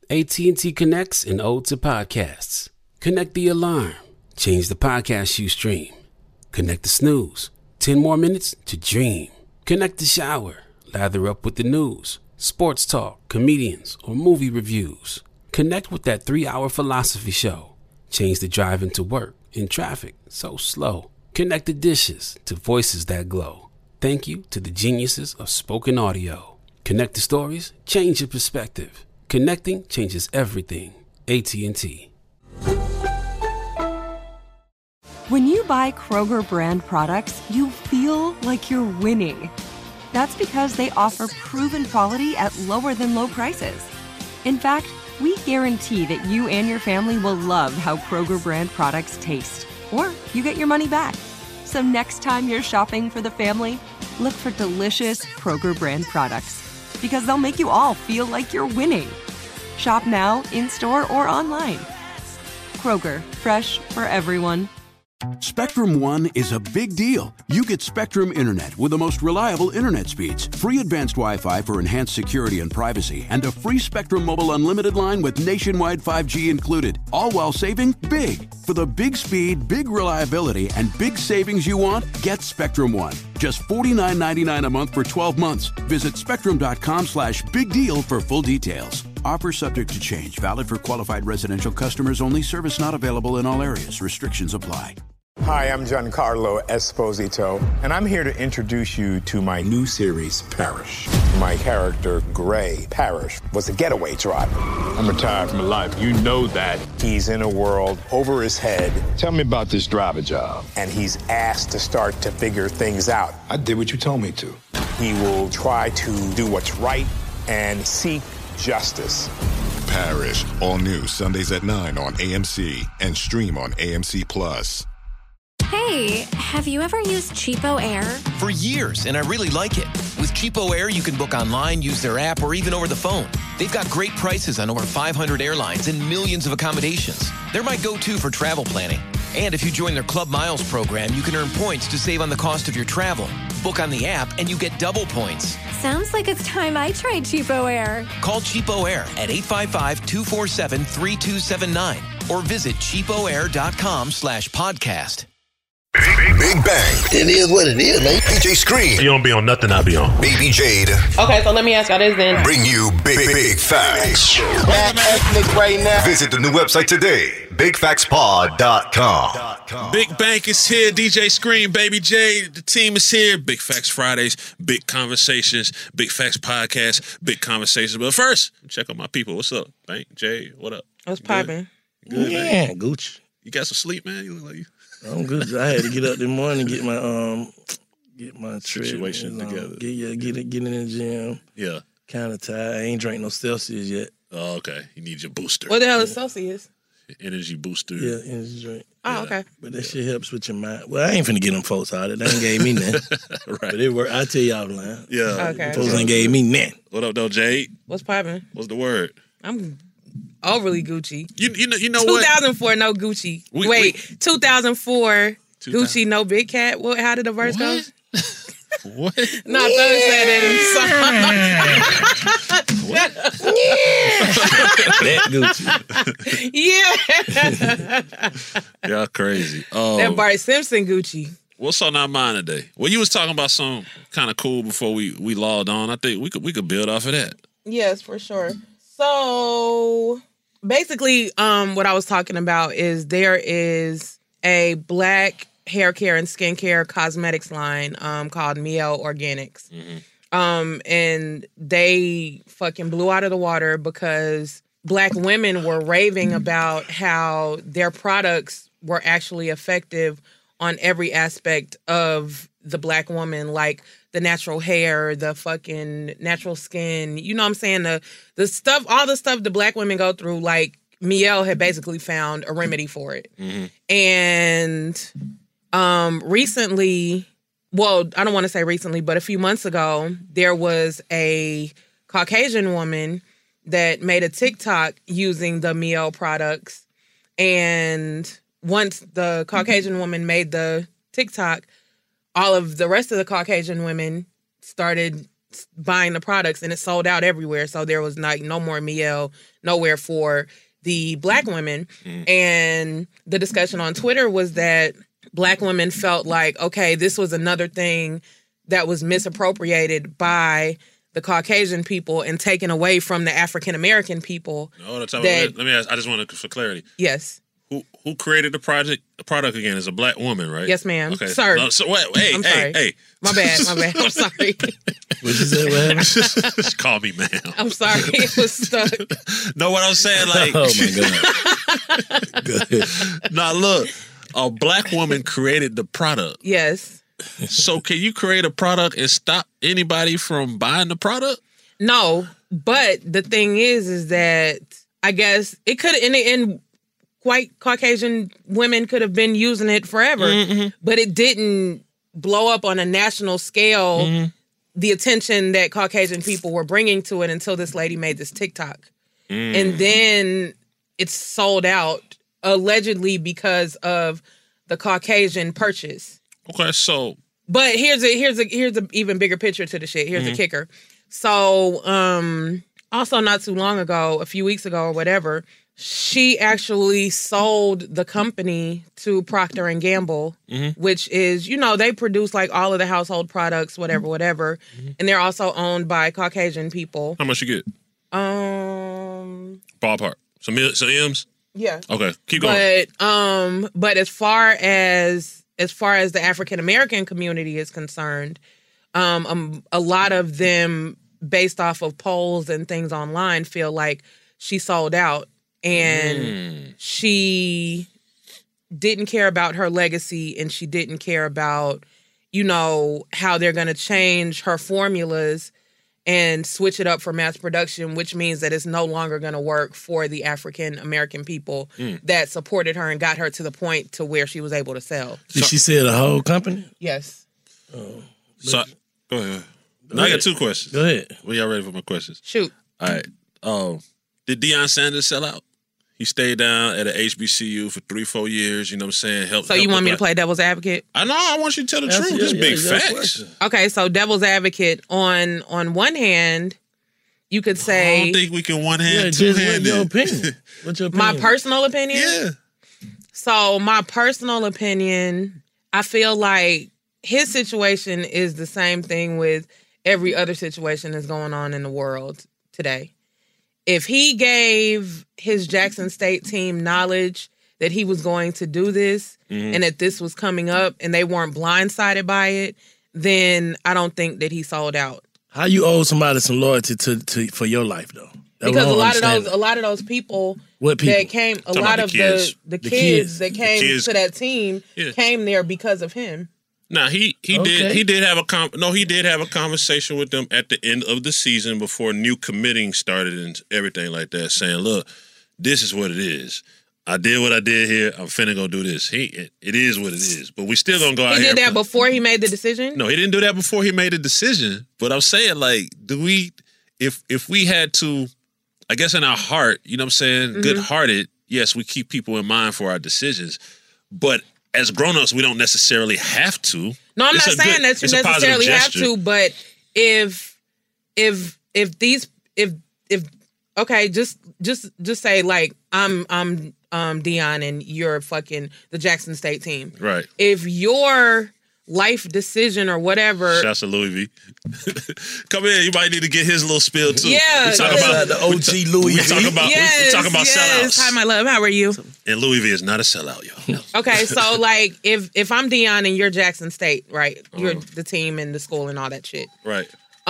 AT&T connects an ode to podcasts. Connect the alarm. Change the podcast you stream. Connect the snooze. 10 more minutes to dream. Connect the shower. Lather up with the news, sports talk, comedians, or movie reviews. Connect with that 3-hour philosophy show. Change the drive into work in traffic so slow. Connect the dishes to voices that glow. Thank you to the geniuses of spoken audio. Connect the stories, change your perspective. Connecting changes everything. AT&T. When you buy Kroger brand products, you feel like you're winning. That's because they offer proven quality at lower than low prices. In fact, we guarantee that you and your family will love how Kroger brand products taste, or you get your money back. So next time you're shopping for the family, look for delicious Kroger brand products, because they'll make you all feel like you're winning. Shop now, in-store, or online. Kroger, fresh for everyone. Spectrum One is a big deal. You get Spectrum Internet with the most reliable internet speeds, free advanced Wi-Fi for enhanced security and privacy, and a free Spectrum Mobile Unlimited line with nationwide 5G included, all while saving big. For the big speed, big reliability, and big savings you want, get Spectrum One. Just $49.99 a month for 12 months. Visit spectrum.com/big deal for full details. Offer subject to change. Valid for qualified residential customers only. Service not available in all areas. Restrictions apply. Hi, I'm Giancarlo Esposito, and I'm here to introduce you to my new series, Parrish. My character, Gray Parrish, was a getaway driver. I'm retired from life. You know that. He's in a world over his head. Tell me about this driver job. And he's asked to start to figure things out. I did what you told me to. He will try to do what's right and seek justice. Parrish, all new Sundays at 9 on AMC and stream on AMC Plus. Hey, have you ever used Cheapo Air? For years, and I really like it. With Cheapo Air, you can book online, use their app, or even over the phone. They've got great prices on over 500 airlines and millions of accommodations. They're my go-to for travel planning. And if you join their Club Miles program, you can earn points to save on the cost of your travel. Book on the app, and you get double points. Sounds like it's time I tried Cheapo Air. Call Cheapo Air at 855-247-3279 or visit cheapoair.com/podcast. Big Bang. It is what it is, man. DJ Scream. You don't be on nothing, I be on. Baby Jade. Okay, so let me ask y'all this then. Bring you big facts. Black ethnic right now. Visit the new website today, bigfactspod.com. Big Bank is here. DJ Scream, Baby Jade. The team is here. Big Facts Fridays, big conversations, Big Facts Podcast, big conversations. But first, check on my people. What's up, Bank? Jade, what up? What's popping? Good, Yeah, man. Gucci. You got some sleep, man? You look like you. I'm good. I had to get up this morning and get my Situation together. Get in the gym. Yeah. Kind of tired. I ain't drank no Celsius yet. Oh, okay. You need your booster. What the hell is Celsius? Energy booster. Yeah, energy drink. Oh, okay. But that shit helps with your mind. Well, I ain't finna get them folks out of it. They ain't gave me nothing. Right. But it worked. I tell y'all lying. Yeah. Okay. Folks ain't gave me nothing. What up, though, Jade? What's popping? What's the word? I'm overly Gucci. You know what? 2004, no Gucci. Wait, 2004, Gucci, no Big Cat. What? How did the verse go? What? No, Thug said it in the song. That Gucci. Yeah. Y'all crazy. That Bart Simpson Gucci. What's on our mind today? Well, you was talking about something kind of cool before we logged on. I think we could build off of that. Yes, for sure. So basically, what I was talking about is there is a black hair care and skincare cosmetics line called Mielle Organics. Mm-hmm. And they fucking blew out of the water because black women were raving about how their products were actually effective on every aspect of the black woman, like the natural hair, the fucking natural skin, you know what I'm saying? The stuff, all the stuff the black women go through, like Mielle had basically found a remedy for it. Mm-hmm. And recently, well, I don't want to say recently, but a few months ago, there was a Caucasian woman that made a TikTok using the Mielle products. And once the Caucasian woman made the TikTok, all of the rest of the Caucasian women started buying the products, and it sold out everywhere. So there was no more Mielle, nowhere for the Black women. And the discussion on Twitter was that Black women felt like, okay, this was another thing that was misappropriated by the Caucasian people and taken away from the African American people. No, let me ask. I just want to, for clarity. Yes. Who created the product again? Is a Black woman, right? Yes, ma'am. Okay. Sir. No, so wait, hey, I'm sorry. hey. My bad. I'm sorry. What you say? What happened? Just call me ma'am. I'm sorry. It was stuck. No, what I'm saying, like, Oh my God. Go ahead. now look, a Black woman created the product. Yes. So can you create a product and stop anybody from buying the product? No, but the thing is that I guess it could, and white Caucasian women could have been using it forever, but it didn't blow up on a national scale, the attention that Caucasian people were bringing to it until this lady made this TikTok. And then it's sold out, allegedly because of the Caucasian purchase. Okay, so. But here's a even bigger picture to the shit. Here's the kicker. So, also not too long ago, a few weeks ago or whatever, she actually sold the company to Procter & Gamble, which is, they produce like all of the household products, whatever. And they're also owned by Caucasian people. How much you get? Ballpark. Some M's? Yeah. Okay, keep going. But as far as the African American community is concerned, a lot of them, based off of polls and things online, feel like she sold out. And she didn't care about her legacy, and she didn't care about, how they're going to change her formulas and switch it up for mass production, which means that it's no longer going to work for the African American people that supported her and got her to the point to where she was able to sell. Did she sell the whole company? Yes. So, go ahead. Now I got two questions. Go ahead. Well, y'all ready for my questions? Shoot. All right. Did Deion Sanders sell out? He stayed down at a HBCU for 3-4 years, you know what I'm saying? So you want me to play devil's advocate? I know, I want you to tell the truth. Just big facts. Okay, so devil's advocate, on one hand, you could say... I don't think we can one-hand, two-handed. What's your opinion? What's your opinion? My personal opinion? Yeah. So my personal opinion, I feel like his situation is the same thing with every other situation that's going on in the world today. If he gave his Jackson State team knowledge that he was going to do this and that this was coming up and they weren't blindsided by it, then I don't think that he sold out. How you owe somebody some loyalty to for your life though? Because a lot of those people, what people that came, a lot of the kids that came to that team came there because of him. Now he did have a conversation with them at the end of the season before new committing started and everything like that, saying, "Look, this is what it is. I did what I did here. I'm finna go do this. It is what it is. But we still gonna go out here." He did that before he made the decision? No, he didn't do that before he made the decision. But I'm saying, like, if we had to, I guess in our heart, you know what I'm saying, good-hearted, yes, we keep people in mind for our decisions. But as grown-ups, we don't necessarily have to. No, I'm not saying that you necessarily have to, but if okay, just say like I'm Deion and you're fucking the Jackson State team. Right. If your life decision or whatever. Shouts to Louis V. Come in, you might need to get his little spill too. Yeah. We talk about the OG Louis V. We talk about sellouts. Hi, my love. How are you? And Louis V is not a sellout, y'all. Okay, so like if I'm Deion and you're Jackson State, right? You're the team and the school and all that shit. Right.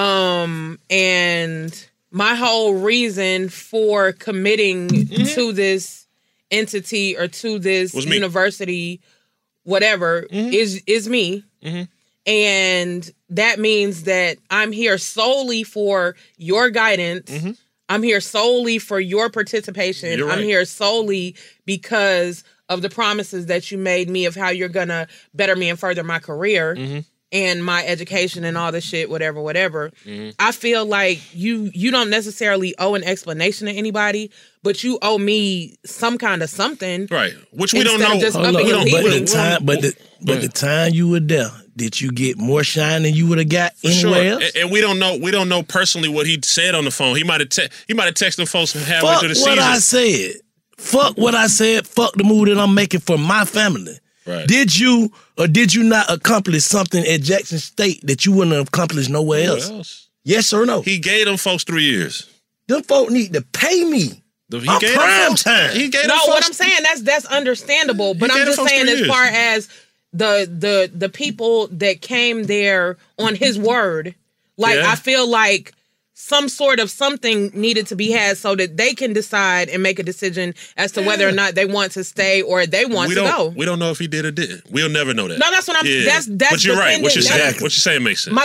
And my whole reason for committing to this entity or to this university, whatever, is me. And that means that I'm here solely for your guidance. I'm here solely for your participation. You're right. I'm here solely because of the promises that you made me of how you're going to better me and further my career and my education and all this shit, whatever. I feel like you don't necessarily owe an explanation to anybody, but you owe me some kind of something. Right. Which we don't know. Just but the time you were there, did you get more shine than you would have got anywhere else? And we don't know personally what he said on the phone. He might have texted folks halfway Fuck through the season. what I said. Fuck what I said. Fuck the move that I'm making for my family. Right. Did you or did you not accomplish something at Jackson State that you wouldn't have accomplished nowhere else? Yes or no? He gave them folks 3 years. Them folk need to pay me. He I'm gave prime time. He gave No, them what folks, I'm saying, that's understandable. But He I'm gave just them folks saying 3 as years. far as the people that came there on his word, like Yeah. I feel like some sort of something needed to be had so that they can decide and make a decision as to whether or not they want to stay or they want to go. We don't know if he did or didn't. We'll never know that. No, that's what I'm. That's But you're right. What you're dependent. saying. What you're saying makes sense.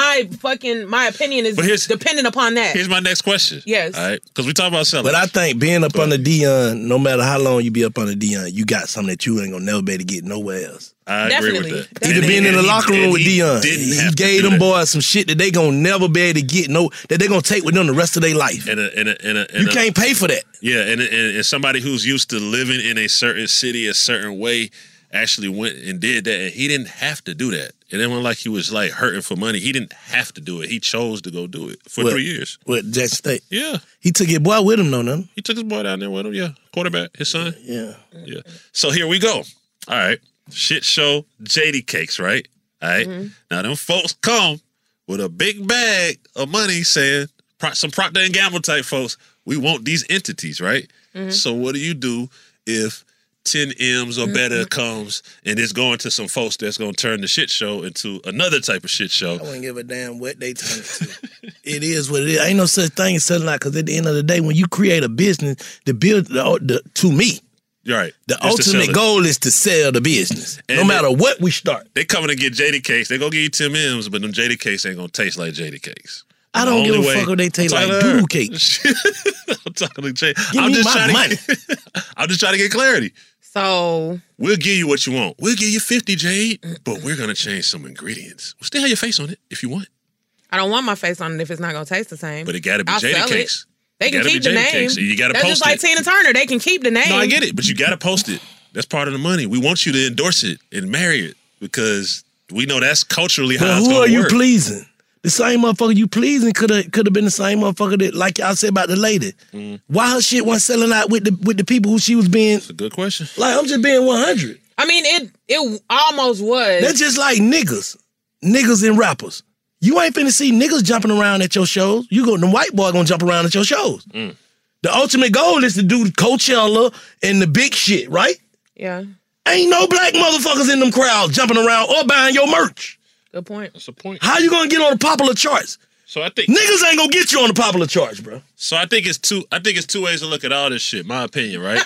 My opinion is dependent upon that. Here's my next question. Yes. All right. Because we talk about selling. But I think being up under Deion, no matter how long you be up under Deion, you got something that you ain't gonna never be able to get nowhere else. I agree with that. Even being in the locker room with Deion, he gave them boys some shit that they gonna never be able to get, that they gonna take with them the rest of their life. You can't pay for that. Yeah, and somebody who's used to living in a certain city a certain way actually went and did that, and he didn't have to do that. It wasn't like he was like hurting for money. He didn't have to do it. He chose to go do it for 3 years. With Jackson State. Yeah. He took his boy with him, though, nothing. He took his boy down there with him, yeah. Quarterback, his son. Yeah. Yeah. So here we go. All right. Shit show JD Cakes, right? All right. Now them folks come with a big bag of money saying, some Procter & Gamble type folks, we want these entities, right? So what do you do if 10 M's or better comes and it's going to some folks that's going to turn the shit show into another type of shit show? I wouldn't give a damn what they turn it to. It is what it is. Ain't no such thing as selling out, because at the end of the day, when you create a business, to me, You're right. the It's to sell ultimate it. goal is to sell the business, no And matter what we start. They coming to get JD Cakes. They gonna give you 10 M's, but them JD Cakes ain't gonna taste like JD Cakes. I don't give a fuck if they taste like doodle cakes. I'm talking to Jay. Give me my money. I'm just trying to get clarity. So We'll give you what you want. We'll give you 50, Jade, but we're gonna change some ingredients. We'll still have your face on it if you want, I don't want my face on it if it's not gonna taste the same. but it gotta be I'll JD sell it. Cakes. They It can gotta keep be the JD name. Cakes. You gotta That's post just like it. Tina Turner. They can keep the name. No, I get it, but you gotta post it. That's part of the money. We want you to endorse it and marry it because we know that's culturally how But it's who gonna are you work. pleasing? The same motherfucker you pleasing could have been the same motherfucker that, like I said about the lady. Why her shit wasn't selling out with the people who she was being? That's a good question. Like, I'm just being 100. I mean, it almost was. That's just like niggas and rappers. You ain't finna see niggas jumping around at your shows. The white boy gonna jump around at your shows. The ultimate goal is to do Coachella and the big shit, right? Yeah. Ain't no black motherfuckers in them crowds jumping around or buying your merch. Good point. That's a point. How you gonna get on the popular charts? So I think Niggas ain't gonna get you on the popular charts, bro. So I think it's two ways to look at all this shit. My opinion, right?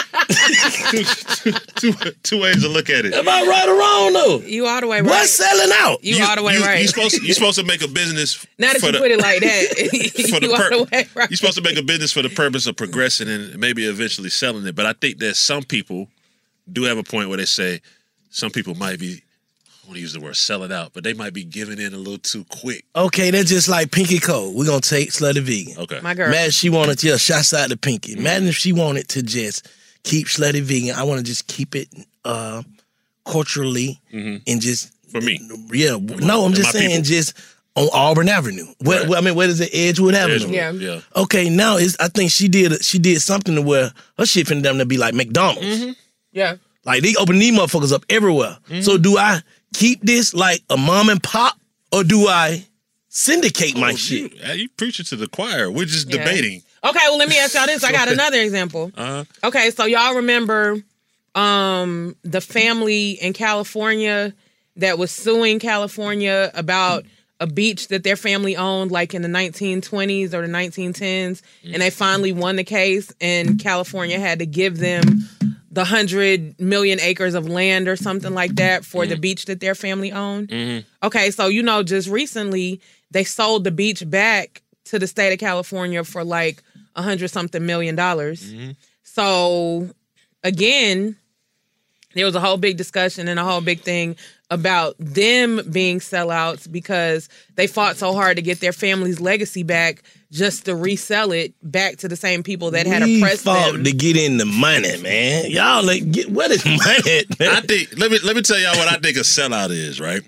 two ways to look at it. Am I right or wrong though? You all the way right. What's selling out? You all the way right. You're supposed to make a business. Now that you put it like that, you all the way right. You're supposed to make a business for the purpose of progressing and maybe eventually selling it. But I think that some people do have a point where they say some people might be, I want to use the word sell it out, but they might be giving in a little too quick. Okay, that's just like Pinky Cole. We're gonna take Slutty Vegan. Okay. My girl. Imagine she wanted to shouts out to Pinky. Imagine if she wanted to just keep Slutty Vegan. I want to just keep it culturally and just for me. Yeah. No, I'm just saying just on Auburn Avenue. Where is it? Edgewood Avenue. Yeah. Okay, now I think she did something to where her shit finna them to be like McDonald's. Yeah. Like they open these motherfuckers up everywhere. So do I keep this like a mom and pop, or do I syndicate my shit? You preaching to the choir. We're just debating. Okay, well, let me ask y'all this. I got another example. Okay, so y'all remember the family in California that was suing California about a beach that their family owned like in the 1920s or the 1910s, and they finally won the case, and California had to give them the 100 million acres of land or something like that for the beach that their family owned. Okay, so just recently they sold the beach back to the state of California for like $100-something million. So again, there was a whole big discussion and a whole big thing about them being sellouts because they fought so hard to get their family's legacy back just to resell it back to the same people that had oppressed fought them. to get in the money, man. Y'all what is money, man? I think let me tell y'all what I think a sellout is, right?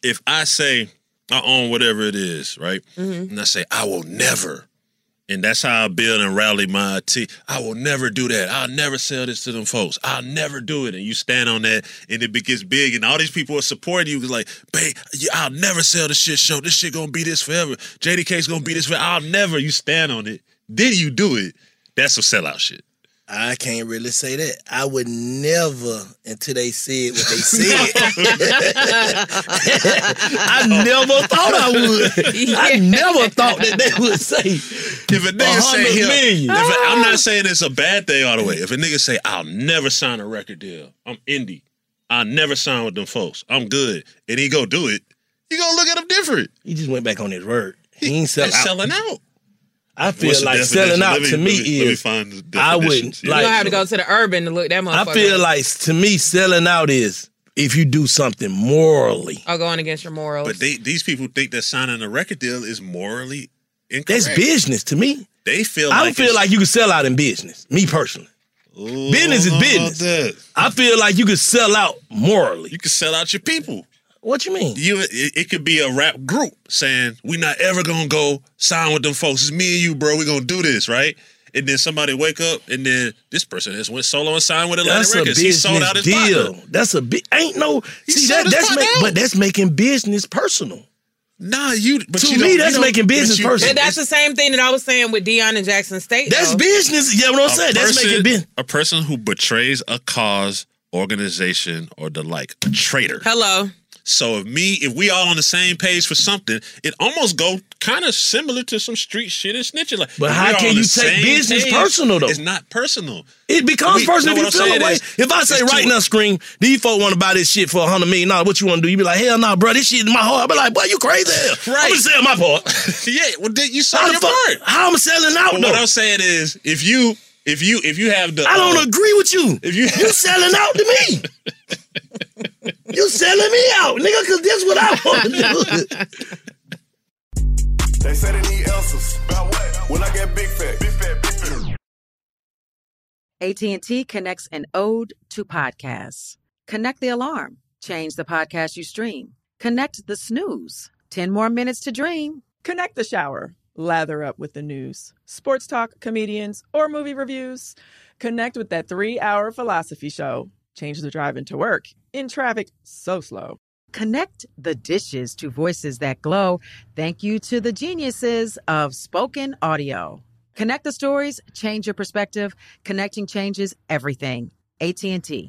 if I say I own whatever it is, right? Mm-hmm. And I say, I will never. And that's how I build and rally my team. I will never do that. I'll never sell this to them folks. I'll never do it. And you stand on that, and it gets big, and all these people are supporting you. Like, babe, I'll never sell the shit show. This shit gonna be this forever. JDK's gonna be this forever. I'll never. You stand on it. Then you do it. That's some sellout shit. I can't really say that. I would never, until they said what they said. I never thought I would. Yeah. I never thought that they would say if a nigga say I'm not saying it's a bad thing all the way. If a nigga say, I'll never sign a record deal. I'm indie. I'll never sign with them folks. I'm good. And he go do it. You gonna look at him different. He just went back on his word. He ain't selling out. I feel like selling out to me is, I wouldn't. You don't have to go to the urban to look that motherfucker. I feel like, to me, selling out is if you do something morally. Or going against your morals. But these people think that signing a record deal is morally incorrect. That's business to me. They feel I don't feel like you can sell out in business, me personally. Ooh, business is business. I feel like you can sell out morally. You can sell out your people. What you mean? It could be a rap group saying, we not ever gonna go sign with them folks. It's me and you, bro. We gonna do this, right? And then somebody wake up, and then this person just went solo and signed with Atlantic Records. He sold out his deal. Partner. That's a big. Ain't no. But that's making business personal. Nah, that's making business personal. That's the same thing that I was saying with Deion and Jackson State. That's business. Yeah, what I'm saying. That's making business. A person who betrays a cause, organization, or the like, a traitor. Hello. So if we all on the same page for something, it almost go kind of similar to some street shit and snitching. Like, but how can you take business personal though? It's not personal. It becomes personal if you feel away. If I say right now, Scream, these folks want to buy this shit for $100 million, what you want to do? You be like, hell no, bro, this shit in my heart. I be like, boy, you crazy hell. Right. I'm gonna sell my part. Yeah, well, then you sold your part. How I'm selling out but though? What I'm saying is, if you have the, I don't agree with you. If you selling out to me. You selling me out, nigga, because this is what I want to do. They say they need answers. About what? When I get big fat. Big fat, big fat. AT&T connects an ode to podcasts. Connect the alarm. Change the podcast you stream. Connect the snooze. 10 more minutes to dream. Connect the shower. Lather up with the news. Sports talk, comedians, or movie reviews. Connect with that 3-hour philosophy show. Change the drive into work. In traffic so slow. Connect the dishes to voices that glow. Thank you to the geniuses of spoken audio. Connect the stories, change your perspective. Connecting changes everything. AT&T.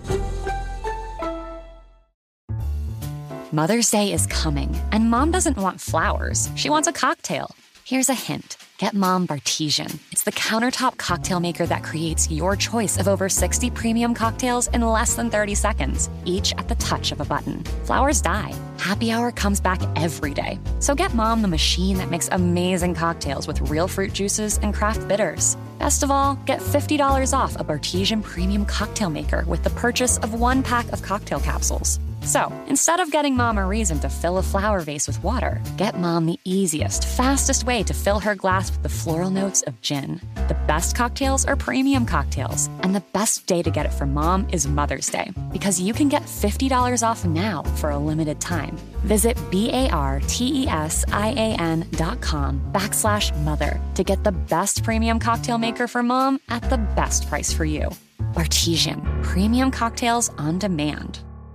Mother's Day is coming, and Mom doesn't want flowers. She wants a cocktail. Here's a hint. Get Mom Bartesian. It's the countertop cocktail maker that creates your choice of over 60 premium cocktails in less than 30 seconds, each at the touch of a button. Flowers die. Happy Hour comes back every day. So get Mom the machine that makes amazing cocktails with real fruit juices and craft bitters. Best of all, get $50 off a Bartesian premium cocktail maker with the purchase of 1 pack of cocktail capsules. So, instead of getting Mom a reason to fill a flower vase with water, get Mom the easiest, fastest way to fill her glass with the floral notes of gin. The best cocktails are premium cocktails, and the best day to get it for Mom is Mother's Day, because you can get $50 off now for a limited time. Visit BARTESIAN.com/mother to get the best premium cocktail maker for Mom at the best price for you. Bartesian, premium cocktails on demand.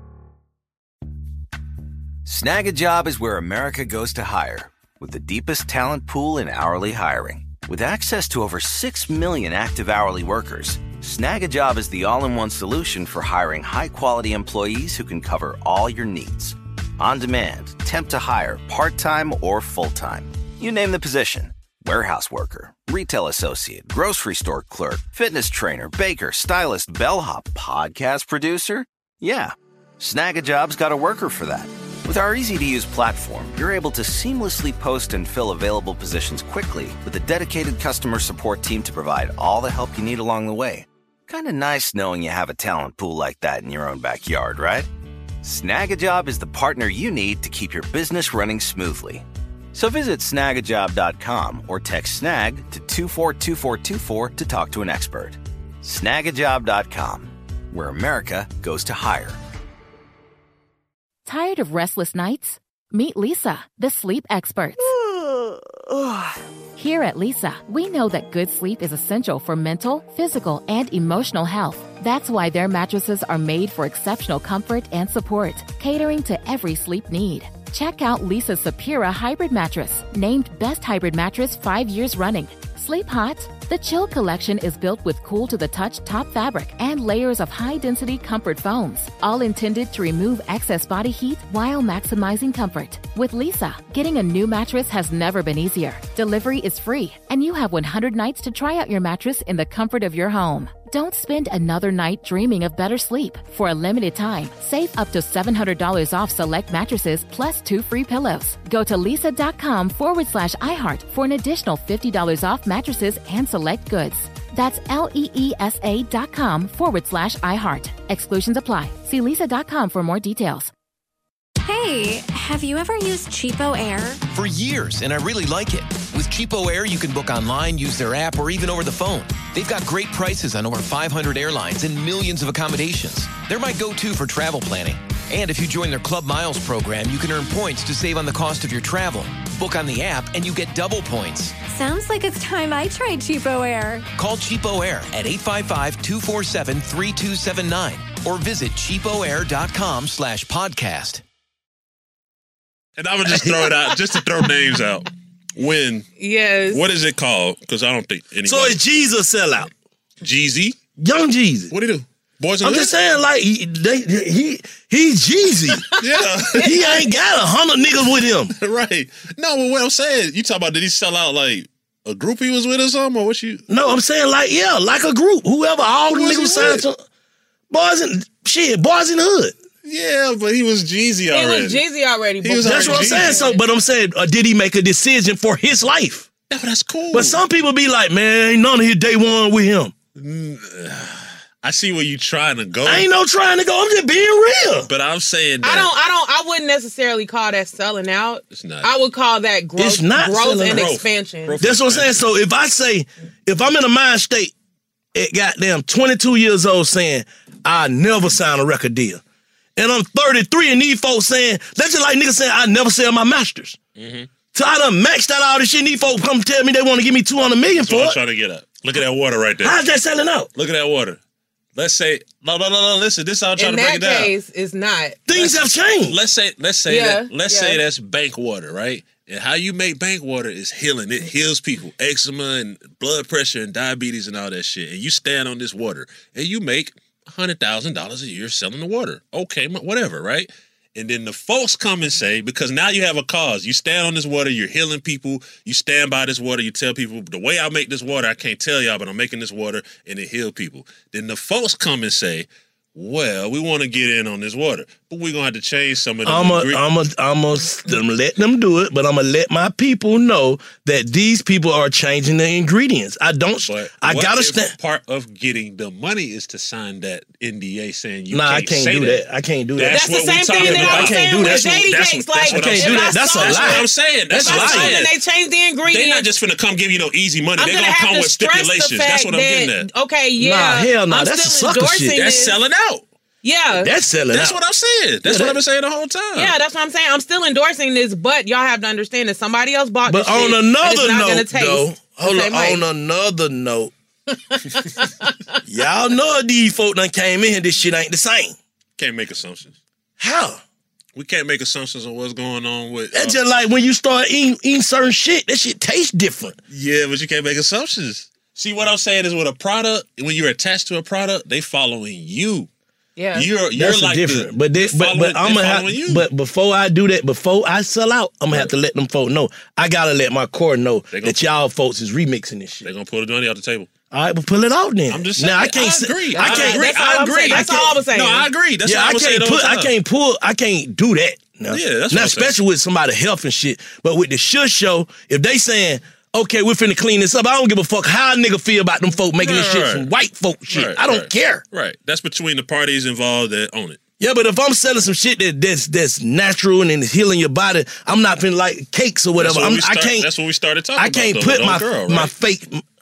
Snag a Job is where America goes to hire, with the deepest talent pool in hourly hiring. With access to over 6 million active hourly workers, Snag a Job is the all-in-one solution for hiring high-quality employees who can cover all your needs. On demand, temp to hire, part-time or full-time. You name the position. Warehouse worker, retail associate, grocery store clerk, fitness trainer, baker, stylist, bellhop, podcast producer. Yeah, Snag a Job's got a worker for that. With our easy-to-use platform, you're able to seamlessly post and fill available positions quickly with a dedicated customer support team to provide all the help you need along the way. Kind of nice knowing you have a talent pool like that in your own backyard, right? Snag a Job is the partner you need to keep your business running smoothly. So visit snagajob.com or text SNAG to 242424 to talk to an expert. Snagajob.com, where America goes to hire. Tired of restless nights? Meet Lisa, the sleep experts. Here at Lisa, we know that good sleep is essential for mental, physical, and emotional health. That's why their mattresses are made for exceptional comfort and support, catering to every sleep need. Check out Lisa's Sapira Hybrid Mattress, named Best Hybrid Mattress 5 years running. Sleep hot? The Chill Collection is built with cool-to-the-touch top fabric and layers of high-density comfort foams, all intended to remove excess body heat while maximizing comfort. With Lisa, getting a new mattress has never been easier. Delivery is free, and you have 100 nights to try out your mattress in the comfort of your home. Don't spend another night dreaming of better sleep. For a limited time, save up to $700 off select mattresses plus 2 free pillows. Go to lisa.com/iHeart for an additional $50 off mattresses and select goods. That's LEESA.com/iHeart. Exclusions apply. See lisa.com for more details. Hey, have you ever used Cheapo Air? For years, and I really like it. With Cheapo Air, you can book online, use their app, or even over the phone. They've got great prices on over 500 airlines and millions of accommodations. They're my go-to for travel planning. And if you join their Club Miles program, you can earn points to save on the cost of your travel. Book on the app, and you get double points. Sounds like it's time I tried Cheapo Air. Call Cheapo Air at 855-247-3279 or visit cheapoair.com/podcast. And I would just throw it out, just to throw names out. Yes. What is it called? Because I don't think anybody. So is Jeezy a sellout? Jeezy? Young Jeezy. What do he do? Boys and I'm just saying, like, he's Jeezy. Yeah. He ain't got 100 niggas with him. Right. No, but what I'm saying, you talking about, did he sell out like a group he was with or something? Or what you? No, I'm saying, like, yeah, like a group. Whoever, all the niggas signed to. Boys in the hood. Yeah, but he was Jeezy already. He was Jeezy already. That's what I'm saying. So, but I'm saying, did he make a decision for his life? Yeah, that's cool. But some people be like, man, ain't none of his day one with him. I see where you trying to go. I ain't no trying to go. I'm just being real. But I'm saying that I wouldn't necessarily call that selling out. It's not. I would call that growth, It's not growth selling and out. expansion. That's what I'm saying. So if I say, if I'm in a mind state at goddamn 22 years old saying, I never sign a record deal. And I'm 33 and these folks saying, that's just like niggas saying, I never sell my masters. Mm-hmm. So I done maxed out all this shit and these folks come tell me they want to give me $200 million That's for what I'm it. trying to get at. Look at that water right there. How's that selling out? Look at that water. Let's say, no, listen, this is how I'm trying In to break it that down. case, it's not. Things have changed. Let's say Yeah, say that's bank water, right? And how you make bank water is healing. It heals people, eczema and blood pressure and diabetes and all that shit. And you stand on this water and you make $100,000 a year selling the water. Okay, whatever, right? And then the folks come and say, because now you have a cause. You stand on this water, you're healing people. You stand by this water, you tell people, the way I make this water, I can't tell y'all, but I'm making this water and it heal people. Then the folks come and say, well, we want to get in on this water, but we're going to have to change some of the I'm gonna let them do it, but I'm gonna let my people know that these people are changing the ingredients. I gotta stand. Part of getting the money is to sign that NDA saying you Nah, can't I can't say do that. I can't do that. That's the same thing that I was saying with Shady Cakes. Like, I can't do that. That's a lie. That's what I'm saying. That's what I'm saying. They change the ingredients. They're not just finna come give you no easy money. I'm They're gonna come with stipulations. That's what I'm getting at. Okay, yeah. Nah, hell no. I'm That's still a sucker endorsing shit. That's this. selling out. Yeah. That's selling That's out. what I'm saying. That's what I've been saying the whole time. Yeah, that's what I'm saying. I'm still endorsing this, but y'all have to understand that somebody else bought But this shit. on and it's another not gonna note, taste though, the hold same on. way. On another note, y'all know these folk done came in here. This shit ain't the same. Can't make assumptions. How? We can't make assumptions on what's going on with. That's just like when you start eating certain shit. That shit tastes different. Yeah, but you can't make assumptions. See, what I'm saying is with a product, when you're attached to a product, they following you. Yeah, you're That's like different. the, But I'm gonna have. But before I do that, before I sell out, I'm gonna have to let them folk know. I gotta let my core know that y'all folks is remixing this shit. They're gonna pull the money off the table. All right, but pull it off then. I'm just saying. Now I can't. agree. I can't. I agree. That's all I was saying. No, I agree. That's Yeah, what I I was saying. can't put. I can't pull. I can't do that. No. Yeah, that's not what I'm especially with somebody health and shit. But with the Shush Show, if they saying, okay, we're finna clean this up, I don't give a fuck how a nigga feel about them folk making this shit some white folk shit. I don't care. Right. That's between the parties involved that own it. Yeah, but if I'm selling some shit that's natural and is healing your body, I'm not finna like cakes or whatever. That's what we started talking I can't about, put though, my girl, right? my fake.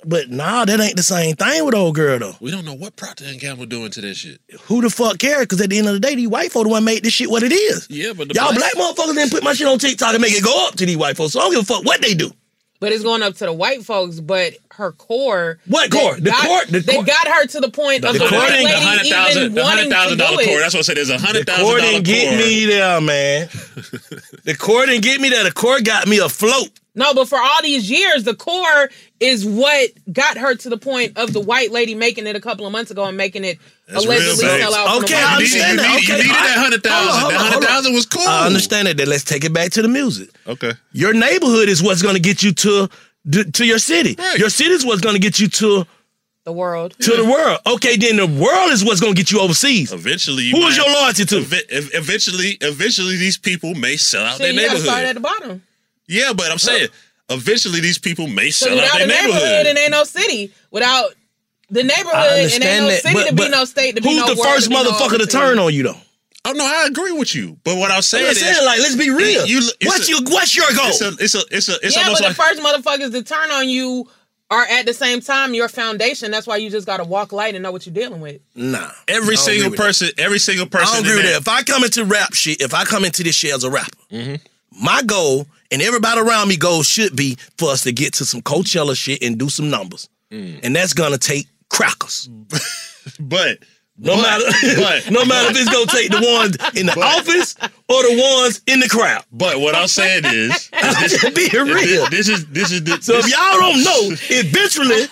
But nah, that ain't the same thing with old girl though. We don't know what Procter & Gamble doing to this shit. Who the fuck cares? Because at the end of the day, these white folks the one made this shit what it is. Yeah, but y'all black motherfuckers didn't put my shit on TikTok and make it go up to these white folks. So I don't give a fuck what they do. But it's going up to the white folks. But her core, what core? They got her to the point of the white lady even wanting to do $100,000 it. core. That's what I said. There's a $100,000 The core didn't get me there, man. The core didn't get me there. The core got me afloat. No, but for all these years, the core is what got her to the point of the white lady making it a couple of months ago and making it allegedly sell out. Okay, I understand that. You needed that 100,000. That 100,000 was cool. I understand it. Then let's take it back to the music. Okay. Your neighborhood is what's going to get you to your city. Right. Your city is what's going to get you to the world. To the world. Okay, then the world is what's going to get you overseas. Eventually, who is your loyalty to? Eventually, these people may sell out their you neighborhood. Start at the bottom. Yeah, but I'm saying, eventually these people may sell out Without their the neighborhood, it ain't no city. Without the neighborhood, it ain't no city to be no state, to be no world. Who's the first motherfucker to turn on you, though? Oh, no, I agree with you. But what I'm saying is... like, let's be real. What's your goal? It's yeah, almost but like... the first motherfuckers to turn on you are at the same time your foundation. That's why you just got to walk light and know what you're dealing with. Nah. Every single person... I don't agree with that. If I come into rap shit, if I come into this shit as a rapper, my goal... And everybody around me goal should be for us to get to some Coachella shit and do some numbers. And that's gonna take crackers. But no matter if it's gonna take the ones in the office or the ones in the crowd. But what I'm saying is, be real. This is so if y'all don't know, eventually.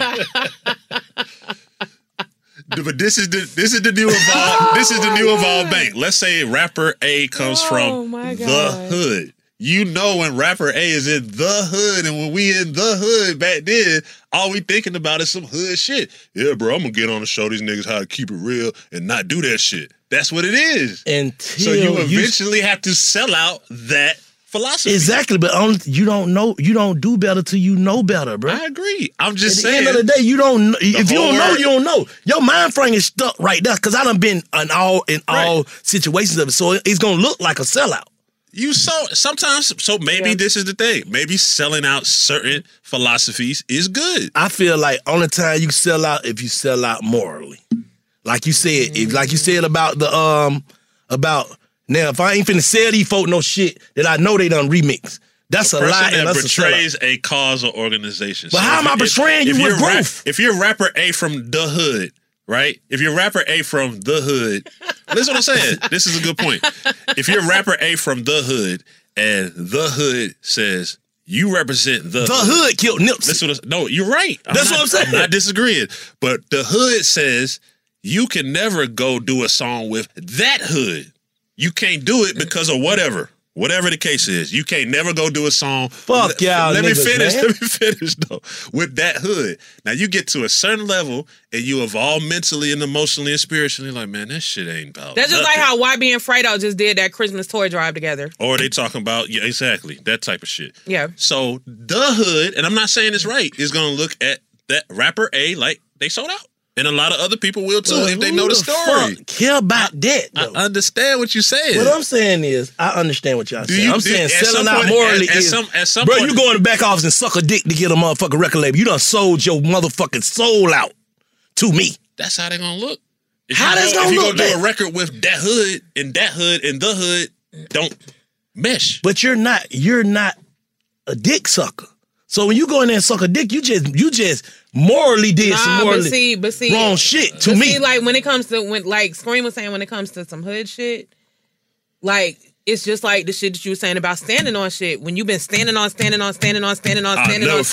But this is the new Evolve. This is the new Evolve Bank. Let's say rapper A comes from the hood. You know when rapper A is in the hood, and when we in the hood back then, all we thinking about is some hood shit. Yeah, bro, I'm gonna get on to show these niggas how to keep it real and not do that shit. That's what it is. So you eventually have to sell out that philosophy. Exactly, but you don't know. You don't do better till you know better, bro. I agree. I'm just saying. At the end of the day, you don't. If you don't know, you don't know. Your mind frame is stuck right there because I done been in all situations of it, so it's gonna look like a sellout. So maybe this is the thing. Maybe selling out certain philosophies is good. I feel like only time you sell out if you sell out morally. Like you said, about the now if I ain't finna sell these folk no shit that I know they done remix. That's a lie and that's betrays a cause or organization. But how am I betraying you with growth? If you're rapper A from the hood, right? If you're rapper A from the hood, listen what I'm saying. This is a good point. If you're rapper A from the hood and the hood says you represent the hood killed Nipsey. No, you're right. That's what I'm saying. I'm not disagreeing. But the hood says you can never go do a song with that hood. You can't do it because of whatever the case is. You can't never go do a song. Fuck y'all. Let me finish though. With that hood. Now you get to a certain level and you evolve mentally and emotionally and spiritually. Like, man, that shit ain't about That's just nothing. like how YB and Fredo just did that Christmas toy drive together. Or they talking about, yeah, exactly, that type of shit. Yeah. So the hood, and I'm not saying it's right, is gonna look at that rapper A like they sold out. And a lot of other people will too if they know the story. Fuck care about that, though. I understand what you're saying. What I'm saying is, I understand what y'all saying. I'm saying selling out point, morally at some bro, point, you go in the back office and suck a dick to get a motherfucking record label. You done sold your motherfucking soul out to me. That's how they gonna look. If you go do a record with that hood and the hood don't mesh. But you're not a dick sucker. So when you go in there and suck a dick, you just morally did some morally wrong shit to me. See, like when it comes to like Scream was saying, when it comes to some hood shit, like it's just like the shit that you were saying about standing on shit. When you've been standing on shit, standing on shit, standing on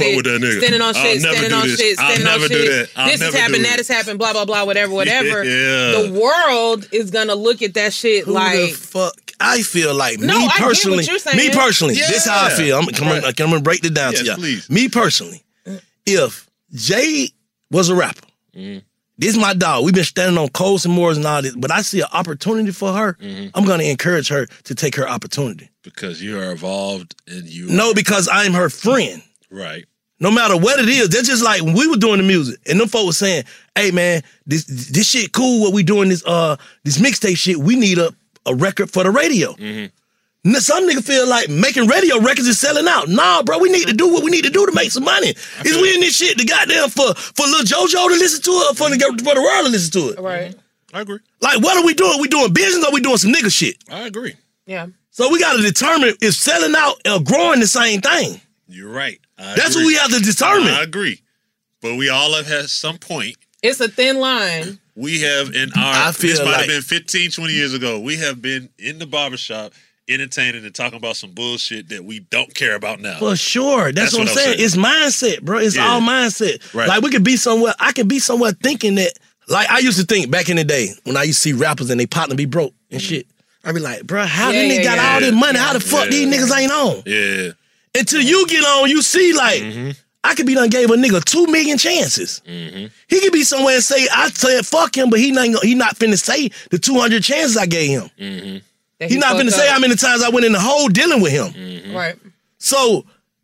shit. This has happened, that has happened, blah blah blah, whatever. Yeah. The world is gonna look at that shit like fuck. I feel like me I personally, get what you're saying. this is how I feel. I'm gonna break it down to y'all. Please. Me personally, if Jay was a rapper, this is my dog. We've been standing on Coles and Moores and all this, but I see an opportunity for her. I'm gonna encourage her to take her opportunity. Because you are evolved and you No, because I'm her friend. Right. No matter what it is, that's just like when we were doing the music and them folks were saying, hey man, this shit cool, what we doing this mixtape shit, we need a record for the radio. Nigga, Some nigga feel like making radio records is selling out. Nah, bro, we need to do what we need to do to make some money. Is we in this shit to goddamn for Lil JoJo to listen to it or for the world to listen to it? Right. I agree. Like, what are we doing? We doing business or we doing some nigga shit? I agree. Yeah. So we got to determine if selling out or growing the same thing. You're right. That's what we have to determine. I agree. But we all have had some point. It's a thin line. We have in our, this might have been 15, 20 years ago, we have been in the barbershop entertaining and talking about some bullshit that we don't care about now. For sure. That's what I'm saying. It's mindset, bro. It's all mindset. Right. Like, we could be somewhere, I could be somewhere thinking that, like, I used to think back in the day when I used to see rappers and they partner be broke and shit. I'd be like, bro, how them niggas got all this money? How the fuck these niggas ain't on? Yeah. Until you get on, you see, like, I could be done gave a nigga 2 million chances. He could be somewhere and say, I said fuck him, but he not finna say the 200 chances I gave him. He not finna say how many times I went in the hole dealing with him. Right. So,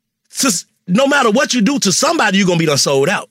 no matter what you do to somebody, you're gonna be done sold out.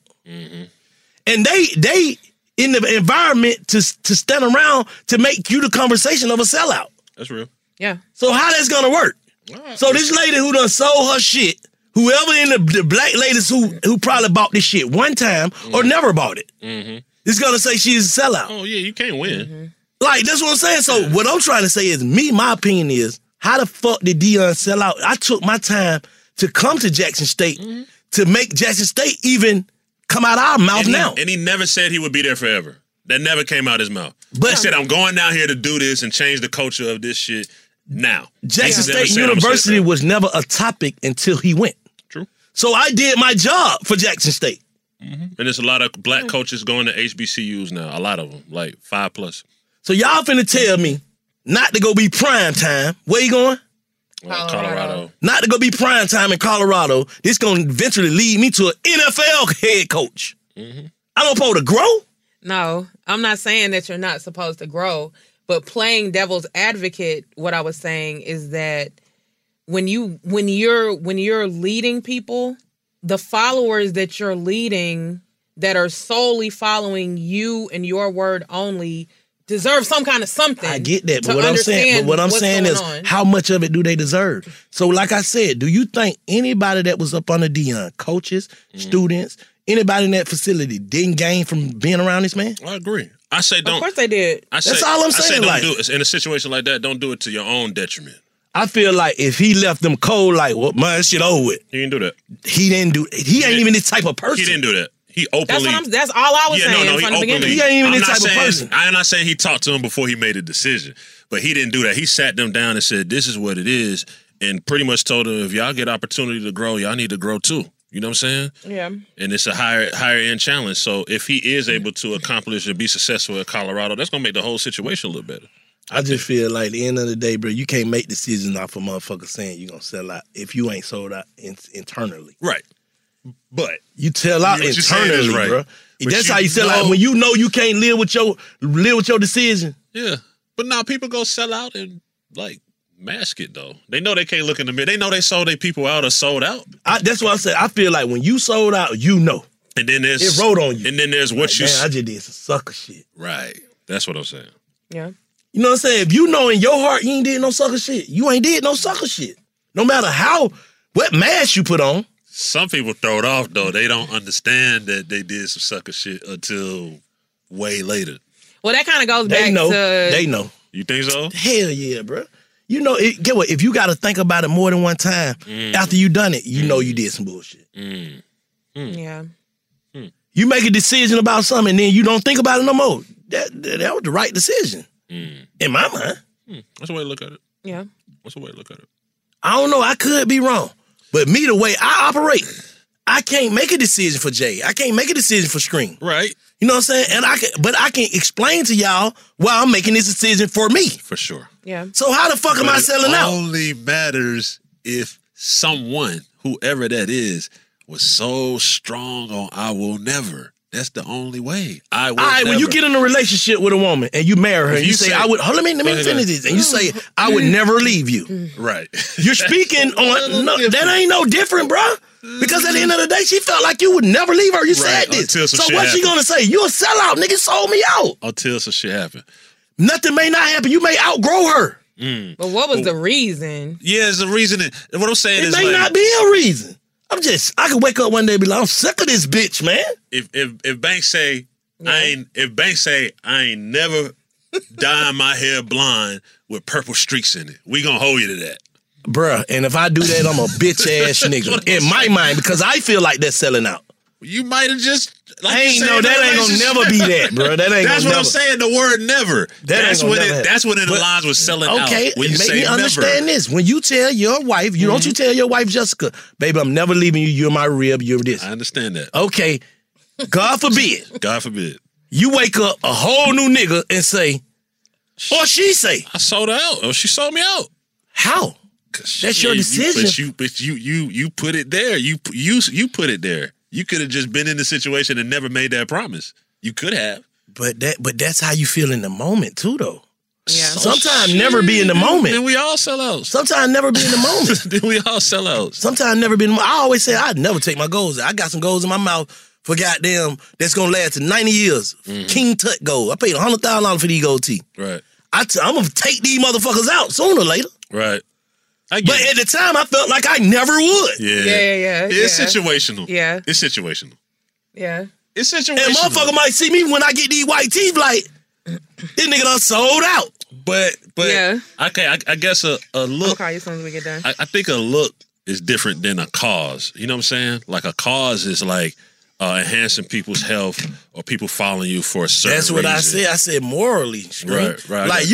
And they in the environment to stand around to make you the conversation of a sellout. That's real. Yeah. So how that's gonna work? So this lady who done sold her shit, whoever in the black ladies who probably bought this shit one time or never bought it, is gonna say she's a sellout. Oh yeah, you can't win. Like, that's what I'm saying. So what I'm trying to say is, my opinion is, how the fuck did Deion sell out? I took my time to come to Jackson State to make Jackson State even come out our mouth now. And he never said he would be there forever. That never came out his mouth. But he said, I'm going down here to do this and change the culture of this shit now. Jackson State University was never a topic until he went. True. So I did my job for Jackson State. And there's a lot of black coaches going to HBCUs now. A lot of them, like 5+. So y'all finna tell me not to go be prime time. Where you going? Colorado. Not to go be prime time in Colorado. This gonna eventually lead me to an NFL head coach. I don't supposed to grow? No, I'm not saying that you're not supposed to grow, but playing devil's advocate, what I was saying is that when you're leading people, the followers that you're leading that are solely following you and your word only deserve some kind of something. I get that, but what I'm saying is, how much of it do they deserve? So, like I said, do you think anybody that was up under Deion, coaches, students, anybody in that facility didn't gain from being around this man? I agree. I say don't. Of course they did. That's all I'm saying. I say don't do it. In a situation like that, don't do it to your own detriment. I feel like if he left them cold, like, well, man, shit over with. He didn't do that. He ain't even this type of person. He didn't do that. He openly. That's all I was saying from the beginning. He ain't even this type of person. I'm not saying he talked to him before he made a decision, but he didn't do that. He sat them down and said, this is what it is, and pretty much told them, if y'all get opportunity to grow, y'all need to grow too. You know what I'm saying? Yeah. And it's a higher end challenge. So if he is able to accomplish and be successful at Colorado, that's going to make the whole situation a little better. I just feel like at the end of the day, bro, you can't make decisions off a motherfucker saying you're going to sell out if you ain't sold out internally. Right. But you tell out internally, right. bro. That's how you sell out. When you know you can't live with your decision. Yeah. But now people go sell out and like mask it though. They know they can't look in the mirror. They know they sold their people out or sold out. That's what I said. I feel like when you sold out, you know. And then there's it wrote on you. And then there's what like, you man, I just did some sucker shit. Right. That's what I'm saying. Yeah. You know what I'm saying? If you know in your heart you ain't did no sucker shit, you ain't did no sucker shit. No matter what mask you put on. Some people throw it off, though. They don't understand that they did some sucker shit until way later. Well, that kind of goes back to... They know. You think so? Hell yeah, bro. You know, get what? If you got to think about it more than one time, after you done it, you know you did some bullshit. Yeah. You make a decision about something and then you don't think about it no more. That was the right decision. In my mind. That's the way to look at it. Yeah. That's the way to look at it. I don't know. I could be wrong. But me, the way I operate, I can't make a decision for Jay. I can't make a decision for Scream. Right. You know what I'm saying? And I can explain to y'all why I'm making this decision for me. For sure. Yeah. So how the fuck am I selling out? It only matters if someone, whoever that is, was so strong on I will never. That's the only way. I will never. When you get in a relationship with a woman and you marry her and you say, I would, let me finish this. And you say, I would never leave you. Right. You're speaking on, that ain't no different, bro. Because at the end of the day, she felt like you would never leave her. You said this. So what's she going to say? You a sellout, nigga, sold me out. Until some shit happen. Nothing may not happen. You may outgrow her. But what was the reason? Yeah, it's the reason. What I'm saying It is may not be a reason. I could wake up one day and be like, I'm sick of this bitch, man. If Banks say I ain't never dyeing my hair blonde with purple streaks in it, we gonna hold you to that. Bruh, and if I do that, I'm a bitch ass nigga. In my mind, because I feel like that's selling out. You might have just that ain't gonna never be that, bro. That ain't That's gonna what I'm saying. The word never. That's when it aligns with selling out. Okay, When you make say me never. understand this. When you tell your wife, don't you tell your wife, Jessica, baby, I'm never leaving you. You're my rib. You're this. I understand that. Okay, God forbid. God forbid. You wake up a whole new nigga and say, or she say, I sold her out, or she sold me out. How? That's your decision. But you put it there. You put it there. You could have just been in the situation and never made that promise. You could have. But that's how you feel in the moment too, though. Yeah. Sometimes never be in the moment. Then we all sell out. Sometimes never be in the moment. Then we all sell out. Sometimes never be in the moment. I always say I'd never take my goals. I got some goals in my mouth for goddamn that's gonna last to 90 years. King Tut gold. I paid $100,000 for these gold teeth. Right. I'm gonna take these motherfuckers out sooner or later. Right. But at the time, I felt like I never would. Yeah. It's situational. Yeah. It's situational. Yeah. It's situational. And motherfucker might see me when I get these white teeth like, this nigga done sold out. But Yeah. okay, I guess a look. I'll call you as soon as we get done. I think a look is different than a cause. You know what I'm saying? Like a cause is like enhancing people's health or people following you for a certain That's what reason. I said. I said morally. Right. Like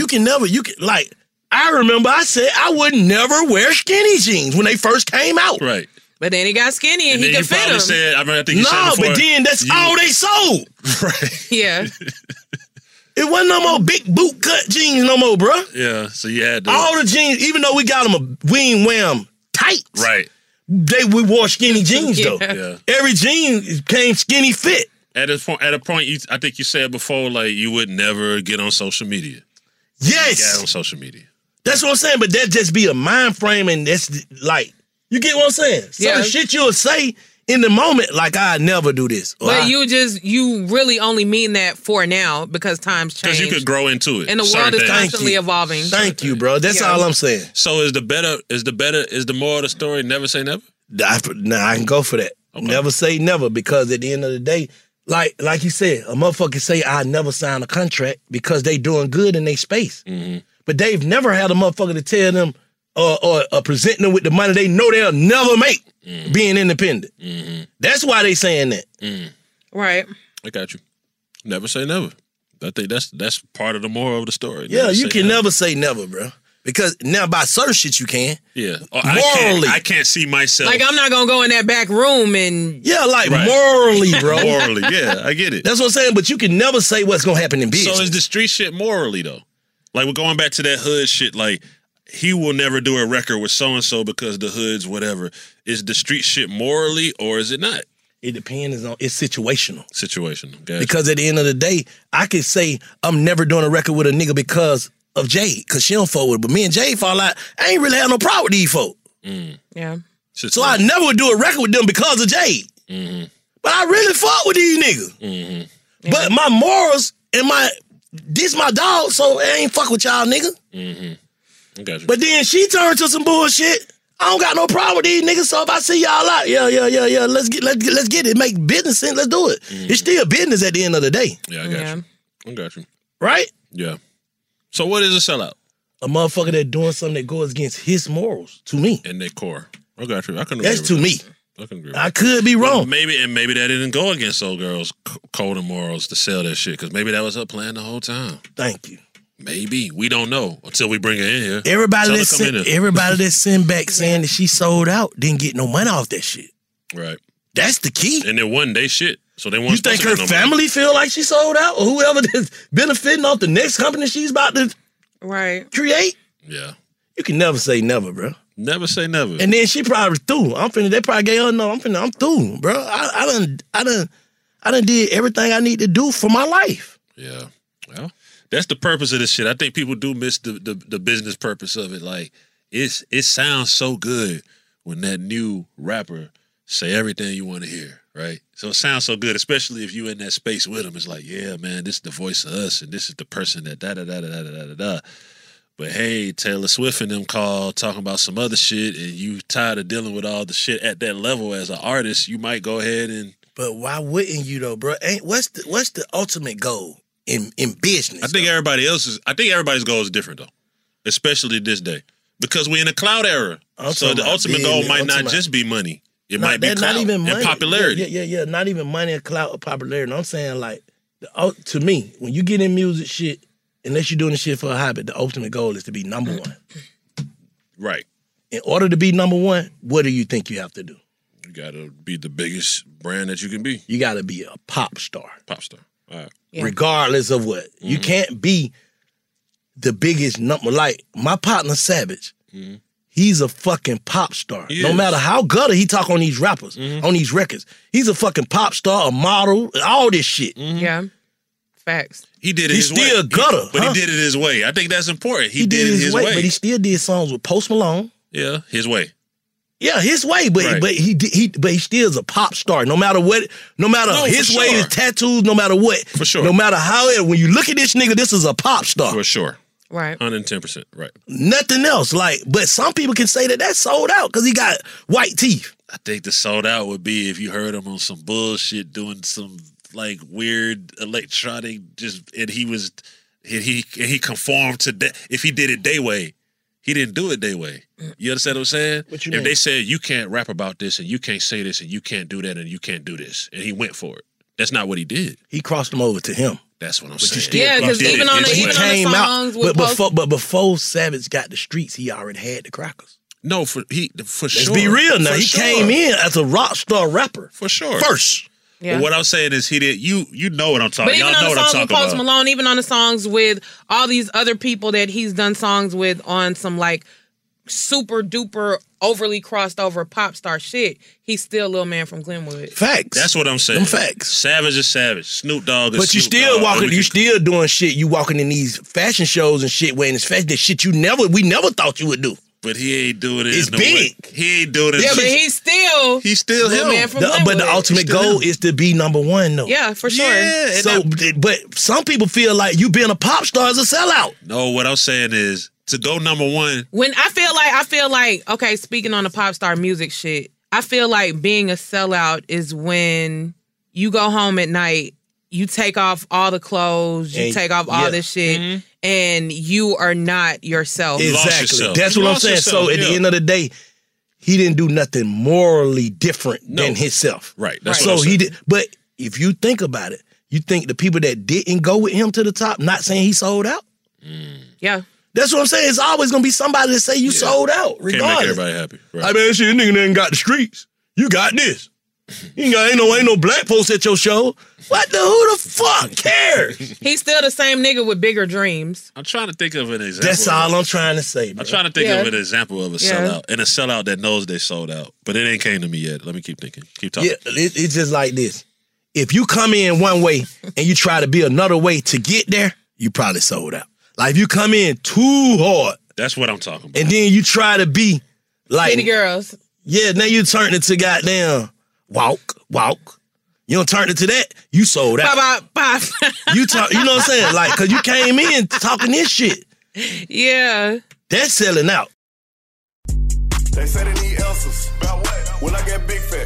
I remember I said I would never wear skinny jeans when they first came out. Right. But then he got skinny and he could fit probably him. said, I think you said No, before, but then that's all they sold. Right. Yeah. It wasn't no more big boot cut jeans no more, bruh. Yeah, so you had to. All the jeans, even though we got them, we ain't wear them tight. Right. We wore skinny jeans though. Yeah. Every jean came skinny fit. At a point, I think you said before, like you would never get on social media. Yes. You got on social media. That's what I'm saying, but that just be a mind frame, and that's like, you get what I'm saying? Some shit you'll say in the moment, like, I never do this. But you really only mean that for now because times change. Because you could grow into it. And the world is constantly evolving. Thank you, bro. That's all I'm saying. So is the moral of the story never say never? Nah, I can go for that. Okay. Never say never, because at the end of the day, like you said, a motherfucker say I never sign a contract because they doing good in their space. Mm-hmm. But they've never had a motherfucker to tell them or presenting them with the money they know they'll never make being independent. Mm-hmm. That's why they saying that. Right. I got you. Never say never. I think that's part of the moral of the story. Yeah, you can never say never, bro. Because now by certain shit you can. Yeah. Morally. I can't see myself. Like, I'm not going to go in that back room and... Yeah, morally, bro. Morally, yeah, I get it. That's what I'm saying, but you can never say what's going to happen in business. So is the street shit morally, though? Like, we're going back to that hood shit, like, he will never do a record with so-and-so because the hood's whatever. Is the street shit morally, or is it not? It depends on, it's situational. Situational, gotcha. Because at the end of the day, I could say I'm never doing a record with a nigga because of Jade, because she don't fuck with it. But me and Jade fall out, I ain't really have no problem with these folk. Yeah. So I never would do a record with them because of Jade. Mm-hmm. But I really fuck with these niggas. Mm-hmm. But my morals and this my dog, so I ain't fuck with y'all nigga. Mm-hmm. I got you. But then she turned to some bullshit. I don't got no problem with these niggas, so if I see y'all out, yeah, let's get it. Make business sense, let's do it. Mm-hmm. It's still business at the end of the day. Yeah, I got you. I got you. Right? Yeah. So what is a sellout? A motherfucker that doing something that goes against his morals, to me. In their core. I got you. I can agree. That's to me. I can agree. I could be wrong. Well, maybe that didn't go against old girls' code and morals to sell that shit, because maybe that was her plan the whole time. Thank you. Maybe. We don't know until we bring her in here. Everybody that sent back saying that she sold out didn't get no money off that shit. Right. That's the key. And it wasn't they shit. So they weren't. You think her family feel like she sold out, or whoever is benefiting off the next company she's about to create? Yeah. You can never say never, bro. Never say never. And then she probably through. They probably gave her no. I'm through, bro. I done did everything I need to do for my life. Yeah. Well, that's the purpose of this shit. I think people do miss the business purpose of it. Like, it sounds so good when that new rapper say everything you want to hear, right? So it sounds so good, especially if you in that space with them. It's like, yeah, man, this is the voice of us, and this is the person that da-da-da-da-da-da-da-da. But hey, Taylor Swift and them called talking about some other shit, and you tired of dealing with all the shit at that level as an artist, you might go ahead and. But why wouldn't you though, bro? What's the ultimate goal in business? I think everybody's goal is different though, especially this day, because we're in a cloud era. So the ultimate goal might not just be money. It might be clout and popularity. Yeah. Not even money and clout or popularity. I'm saying like, to me, when you get in music shit, unless you're doing the shit for a hobby, the ultimate goal is to be number one. Right. In order to be number one, what do you think you have to do? You got to be the biggest brand that you can be. You got to be a pop star. Pop star. All right. Yeah. Regardless of what. Mm-hmm. You can't be the biggest number. Like, my partner Savage, he's a fucking pop star. No matter how gutter he talk on these rappers, on these records. He's a fucking pop star, a model, all this shit. Yeah. Facts. He did it his way. He's still gutter. But he did it his way. I think that's important. He did it his way. But he still did songs with Post Malone. Yeah, his way. Yeah, his way, but he still is a pop star. No matter what, his way is tattoos. No matter what, for sure. No matter how, when you look at this nigga, this is a pop star for sure. Right, 110%. Right. Nothing else. Like, but some people can say that that's sold out because he got white teeth. I think the sold out would be if you heard him on some bullshit doing some like weird electronic, and he conformed to that. If he did it their way. He didn't do it their way. You understand what I'm saying? What you if mean? They said you can't rap about this and you can't say this and you can't do that and you can't do this, and he went for it. That's not what he did. He crossed them over to him. That's what I'm saying. Yeah, because even on the songs with but before Savage got the streets, he already had the crackers. No, for sure. Let's be real now. He came in as a rock star rapper for sure. First. Yeah. But what I'm saying is he did. You know what I'm talking. But even Y'all know on the what I'm songs talking with Post about. Malone, even on the songs with all these other people that he's done songs with on some like super duper overly crossed over pop star shit, he's still Lil Man from Glenwood. Facts. That's what I'm saying. Them facts. Savage is Savage. Snoop Dogg is But you Snoop still Dogg. walking. You still doing shit. You walking in these fashion shows and shit wearing this fashion. This shit we never thought you would do. But he ain't doing it. It's in the big. Way. He ain't doing it. Yeah, but he's still him. Man from Glenwood. But the ultimate goal is to be number one, though. Yeah, for sure. Yeah, so, but some people feel like you being a pop star is a sellout. No, what I'm saying is to go number one. When I feel like, okay, speaking on the pop star music shit, I feel like being a sellout is when you go home at night, you take off all the clothes, you take off all this shit, and you are not yourself. Exactly. That's what I'm saying. So at the end of the day, he didn't do nothing morally different than himself. Right. That's so what I'm saying. he did. But if you think about it, you think the people that didn't go with him to the top, not saying he sold out. Yeah. That's what I'm saying. It's always gonna be somebody that say you sold out, regardless. Can't make everybody happy. Right. I mean, shit, nigga ain't got the streets. You got this. You ain't no black folks at your show. Who the fuck cares? He's still the same nigga with bigger dreams. I'm trying to think of an example. That's all I'm trying to say, bro. I'm trying to think of an example of a sellout. And a sellout that knows they sold out. But it ain't came to me yet. Let me keep thinking. Keep talking. Yeah, it's just like this. If you come in one way and you try to be another way to get there, you probably sold out. Like if you come in too hard. That's what I'm talking about. And then you try to be like City girls. Yeah, now you turn it to goddamn walk. You don't turn it to that, you sold out. You know what I'm saying? Like, cause you came in talking this shit. Yeah. That's selling out. They say they need answers. About what? When I get big fat.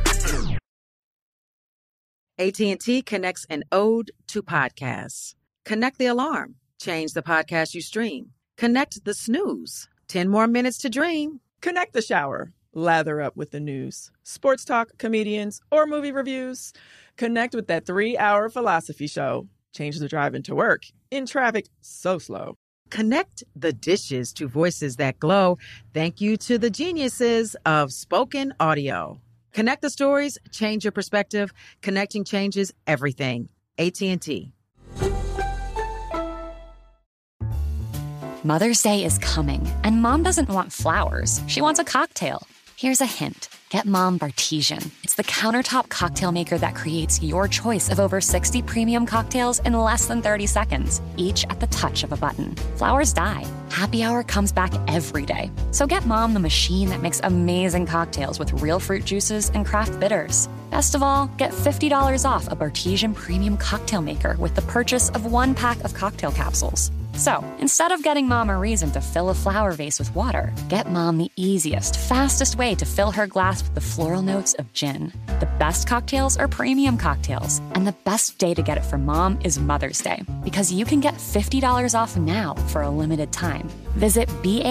AT&T connects an ode to podcasts. Connect the alarm. Change the podcast you stream. Connect the snooze. 10 more minutes to dream. Connect the shower. Lather up with the news, sports talk, comedians, or movie reviews. Connect with that 3-hour philosophy show. Change the drive into work in traffic so slow. Connect the dishes to voices that glow. Thank you to the geniuses of spoken audio. Connect the stories, change your perspective. Connecting changes everything. AT&T. Mother's Day is coming, and Mom doesn't want flowers. She wants a cocktail. Here's a hint. Get Mom Bartesian. It's the countertop cocktail maker that creates your choice of over 60 premium cocktails in less than 30 seconds, each at the touch of a button. Flowers die. Happy Hour comes back every day. So get Mom the machine that makes amazing cocktails with real fruit juices and craft bitters. Best of all, get $50 off a Bartesian premium cocktail maker with the purchase of 1 pack of cocktail capsules. So, instead of getting Mom a reason to fill a flower vase with water, get Mom the easiest, fastest way to fill her glass with the floral notes of gin. The best cocktails are premium cocktails, and the best day to get it for Mom is Mother's Day, because you can get $50 off now for a limited time. Visit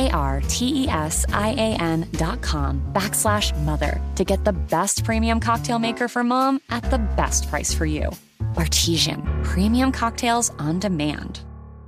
BARTESIAN.com/mother to get the best premium cocktail maker for Mom at the best price for you. Bartesian, premium cocktails on demand.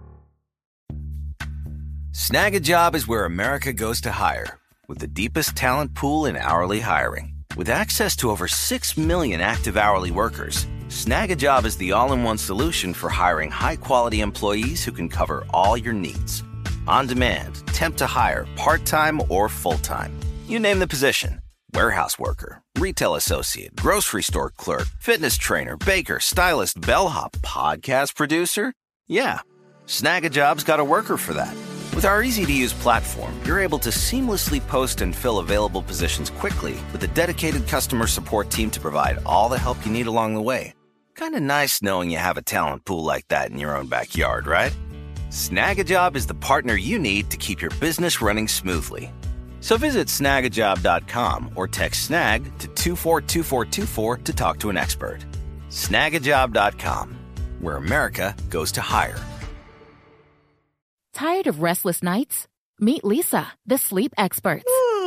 Snag a Job is where America goes to hire, with the deepest talent pool in hourly hiring. With access to over 6 million active hourly workers, Snag a Job is the all-in-one solution for hiring high-quality employees who can cover all your needs. On demand, temp to hire, part-time or full-time. You name the position. Warehouse worker, retail associate, grocery store clerk, fitness trainer, baker, stylist, bellhop, podcast producer. Yeah, Snag a Job's got a worker for that. With our easy-to-use platform, you're able to seamlessly post and fill available positions quickly with a dedicated customer support team to provide all the help you need along the way. Kind of nice knowing you have a talent pool like that in your own backyard, right? Snag a Job is the partner you need to keep your business running smoothly. So visit snagajob.com or text SNAG to 242424 to talk to an expert. Snagajob.com, where America goes to hire. Tired of restless nights? Meet Leesa, the sleep experts.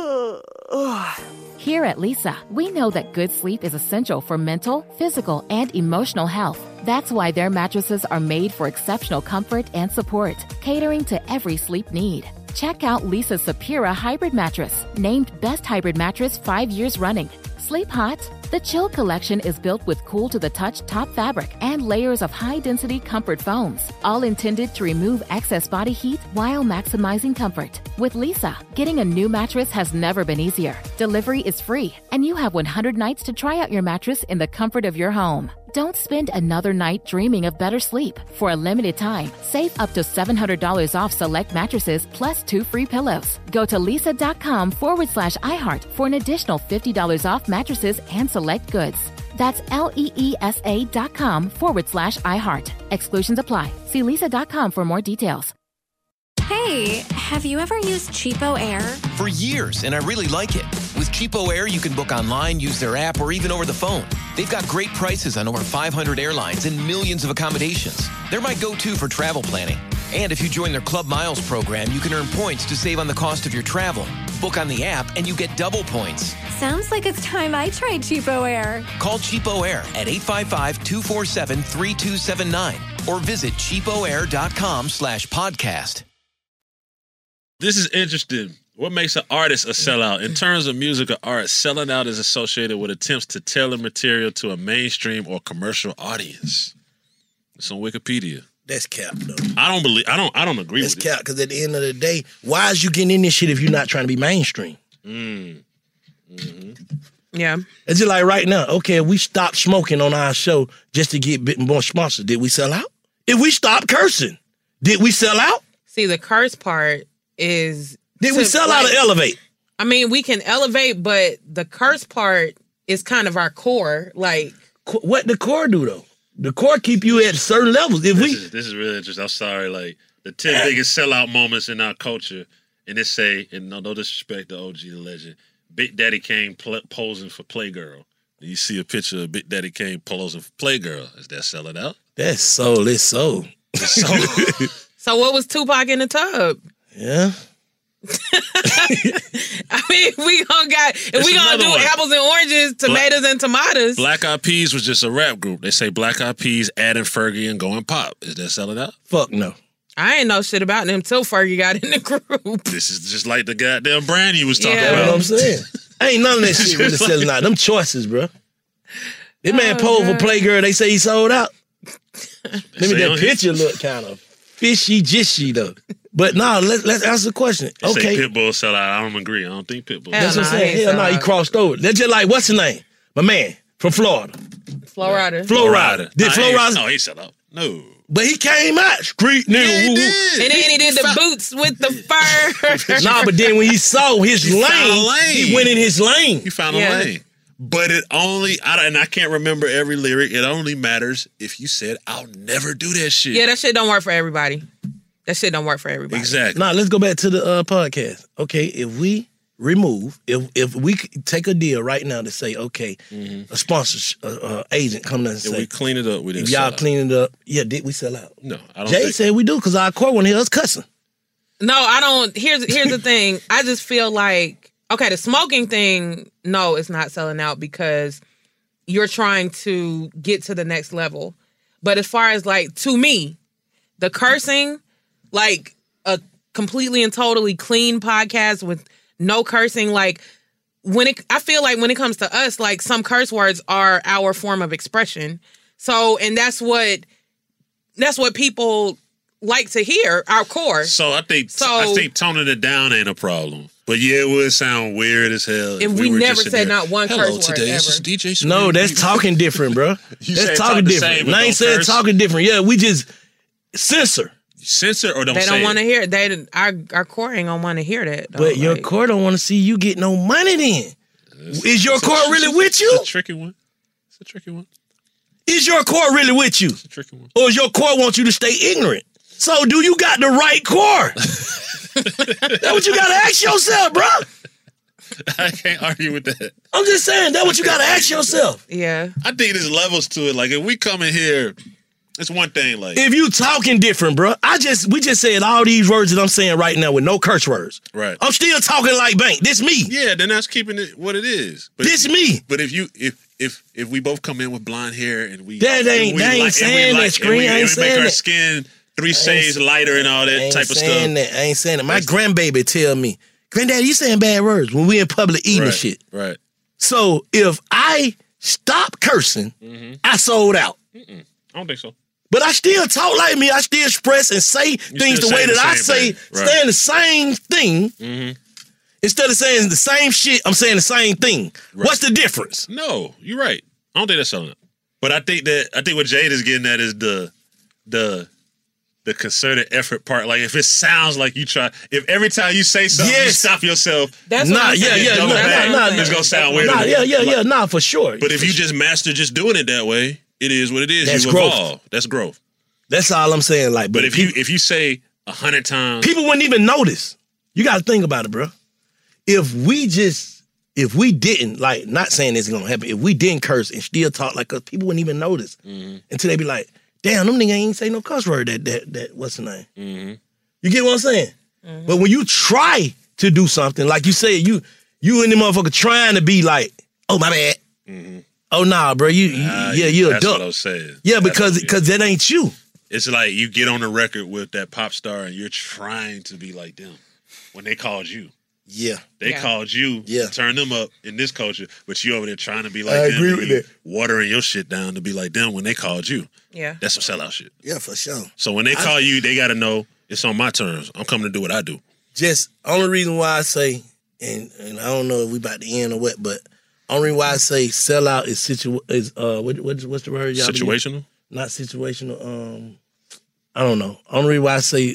Here at Leesa, we know that good sleep is essential for mental, physical, and emotional health. That's why their mattresses are made for exceptional comfort and support, catering to every sleep need. Check out Leesa's Sapira Hybrid Mattress, named Best Hybrid Mattress 5 years running. Sleep hot? The Chill Collection is built with cool-to-the-touch top fabric and layers of high-density comfort foams, all intended to remove excess body heat while maximizing comfort. With Leesa, getting a new mattress has never been easier. Delivery is free, and you have 100 nights to try out your mattress in the comfort of your home. Don't spend another night dreaming of better sleep. For a limited time, save up to $700 off select mattresses plus 2 free pillows. Go to leesa.com/iHeart for an additional $50 off mattresses and select goods. That's LEESA.com/iHeart. Exclusions apply. See leesa.com for more details. Hey, have you ever used Cheapo Air? For years, and I really like it. With Cheapo Air, you can book online, use their app, or even over the phone. They've got great prices on over 500 airlines and millions of accommodations. They're my go-to for travel planning. And if you join their Club Miles program, you can earn points to save on the cost of your travel. Book on the app, and you get double points. Sounds like it's time I tried Cheapo Air. Call Cheapo Air at 855-247-3279 or visit cheapoair.com/podcast. This is interesting. What makes an artist a sellout? In terms of music or art, selling out is associated with attempts to tailor material to a mainstream or commercial audience. It's on Wikipedia. That's cap, though. I don't agree with it. That's cap, because at the end of the day, why is you getting in this shit if you're not trying to be mainstream? Yeah. It's just like right now, okay, if we stopped smoking on our show just to get a bit more sponsors, did we sell out? If we stopped cursing, did we sell out? See, the curse part is... Did we sell out or elevate? I mean, we can elevate, but the curse part is kind of our core. Like, what the core do, though? The core keep you at certain levels. If this is really interesting. I'm sorry. Like, the 10 biggest sellout moments in our culture, and it say, and no disrespect to OG the legend, Big Daddy Kane posing for Playgirl. You see a picture of Big Daddy Kane posing for Playgirl. Is that selling out? That's soul. It's soul. So what was Tupac in the tub? Yeah. I mean, if we gonna do apples and oranges, tomatoes and tomatoes. Black Eyed Peas was just a rap group. They say Black Eyed Peas adding Fergie and going pop. Is that selling out? Fuck no. I ain't know shit about them till Fergie got in the group. This is just like the goddamn brand you was talking You know about. what I'm saying? Ain't none of that shit really selling out. Them choices, bro. This man posed for Playgirl. They say he sold out. Maybe that picture look kind of fishy jishy though. But no, let's answer the question. They Okay. say Pitbull sell out. I don't agree. I don't think Pitbull. That's what I'm saying. Hell no, he crossed over. That's just like, what's his name? My man from Florida. Flow Rider. Flow Rider. Did Flow Rider? No, he sell out. No. But he came out street nigga. Yeah, he did. And then he did the boots with the fur. Nah, but then when he saw his lane, he went in his lane. He found a lane. But it only, and I can't remember every lyric, it only matters if you said, I'll never do that shit. Yeah, that shit don't work for everybody. That shit don't work for everybody. Exactly. Now let's go back to the podcast. Okay, if we remove, if we take a deal right now to say, okay, a sponsor agent coming in and If say, we clean it up, we didn't if y'all sell out. clean it up, did we sell out? No, I don't Jay think. said we do because our core want to hear us cussing. No, I don't. Here's the thing. I just feel like, okay, the smoking thing, no, it's not selling out because you're trying to get to the next level. But as far as like, to me, the cursing, like a completely and totally clean podcast with no cursing, like I feel like when it comes to us, like some curse words are our form of expression. So, and that's what people like to hear, our core. So I think toning it down ain't a problem. But yeah, it would sound weird as hell. And we never said not one curse word today, ever. This is DJ Scream. No, that's talking different, bro. That's talking different. I ain't saying talking different. Yeah, we just censor. Censor or don't say They don't it? want to hear it. Our core ain't gonna want to hear that. Though. But your core don't want to see you get no money then. Is your core really with you? It's a tricky one. It's a tricky one. Is your core really with you? It's a tricky one. Or is your core want you to stay ignorant? So do you got the right core? That's what you got to ask yourself, bro. I can't argue with that. I'm just saying, that's what you got to ask yourself. Yeah. I think there's levels to it. Like, if we come in here, it's one thing. Like, If you talking different, bro, we just said all these words that I'm saying right now with no curse words. right. I'm still talking like Bank. This me. Yeah, then that's keeping it what it is. But This me. But if we both come in with blonde hair and we That ain't saying that, Screen. I ain't saying make our that. skin 3 shades lighter and all that type of stuff. I ain't saying that. My grandbaby tell me, Granddaddy, you saying bad words when we in public eating Right, shit. right. So if I stop cursing, I sold out. I don't think so. But I still talk like me. I still express and say things the still way saying that the I same say, thing. Right. saying the same thing. Instead of saying the same shit, I'm saying the same thing. Right. What's the difference? No, you're right. I don't think that's selling it. But I think what Jade is getting at is the concerted effort part. Like, if it sounds like you try, if every time you say something, you stop yourself. That's what I'm saying. It's gonna sound weird. Nah, for sure. But if you just master just doing it that way, it is what it is. That's You growth. evolve. That's growth. That's all I'm saying. Like, But if you say 100 times, people wouldn't even notice. You got to think about it, bro. If we didn't, like, not saying this is gonna happen, if we didn't curse and still talk like us, people wouldn't even notice until they be like, damn, them niggas ain't say no cuss word. That what's the name? You get what I'm saying? But when you try to do something, like you said, you and the motherfucker trying to be like, oh, my bad. Oh, nah, bro, you're a that's duck. what I was saying. Yeah, because that ain't you. It's like you get on the record with that pop star and you're trying to be like them when they called you. Yeah. They called you, turn them up in this culture, but you over there trying to be like I them. agree and with you that. watering your shit down to be like them when they called you. Yeah. That's some sellout shit. Yeah, for sure. So when they call you, they got to know it's on my terms. I'm coming to do what I do. Just only reason why I say, and I don't know if we about to end or what, but only why I say sellout is what's the word? Y'all Situational? Not situational. I don't know. Only reason why I say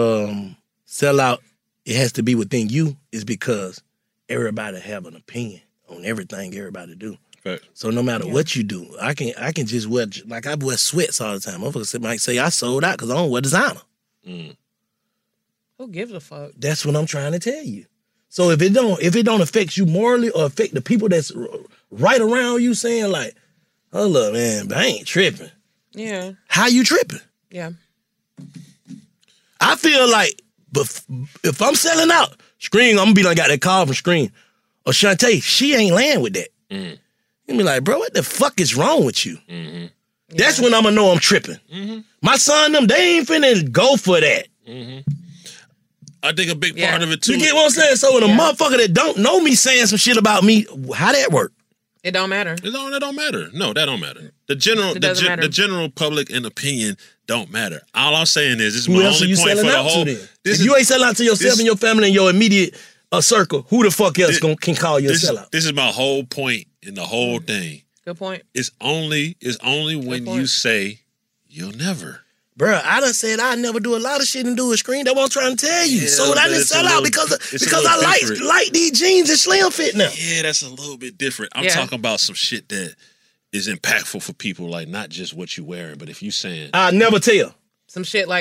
sellout, it has to be within you, is because everybody have an opinion on everything everybody do. Right. So no matter what you do, I can just wear, like, I wear sweats all the time. Motherfuckers might say I sold out because I don't wear designer. Who gives a fuck? That's what I'm trying to tell you. So if it don't affect you morally or affect the people that's right around you, saying like, hold up, man, but I ain't tripping. Yeah. How you tripping? Yeah. I feel like, but if I'm selling out, Scream, I'm gonna be like, got that call from Scream. Or Shantae, she ain't laying with that. You be like, bro, what the fuck is wrong with you? That's when I'm gonna know I'm tripping. My son, them, they ain't finna go for that. I think a big part of it too. You get what I'm saying? So when a motherfucker that don't know me saying some shit about me, how that work? It don't matter. That don't matter. No, that don't matter. The general public and opinion don't matter. All I'm saying is, this is my only point for the whole. If you ain't selling out to yourself and your family and your immediate circle, who the fuck else can call you a sellout? This is my whole point in the whole thing. Good point. It's only when you say you'll never. Bruh, I done said I never do a lot of shit and do a Screen. That's what I'm trying to tell you. Yeah, so I didn't sell out because I like these jeans and slim fit now. Yeah, that's a little bit different. I'm talking about some shit that is impactful for people, like not just what you wearing, but if you saying I never tell. Some shit like that.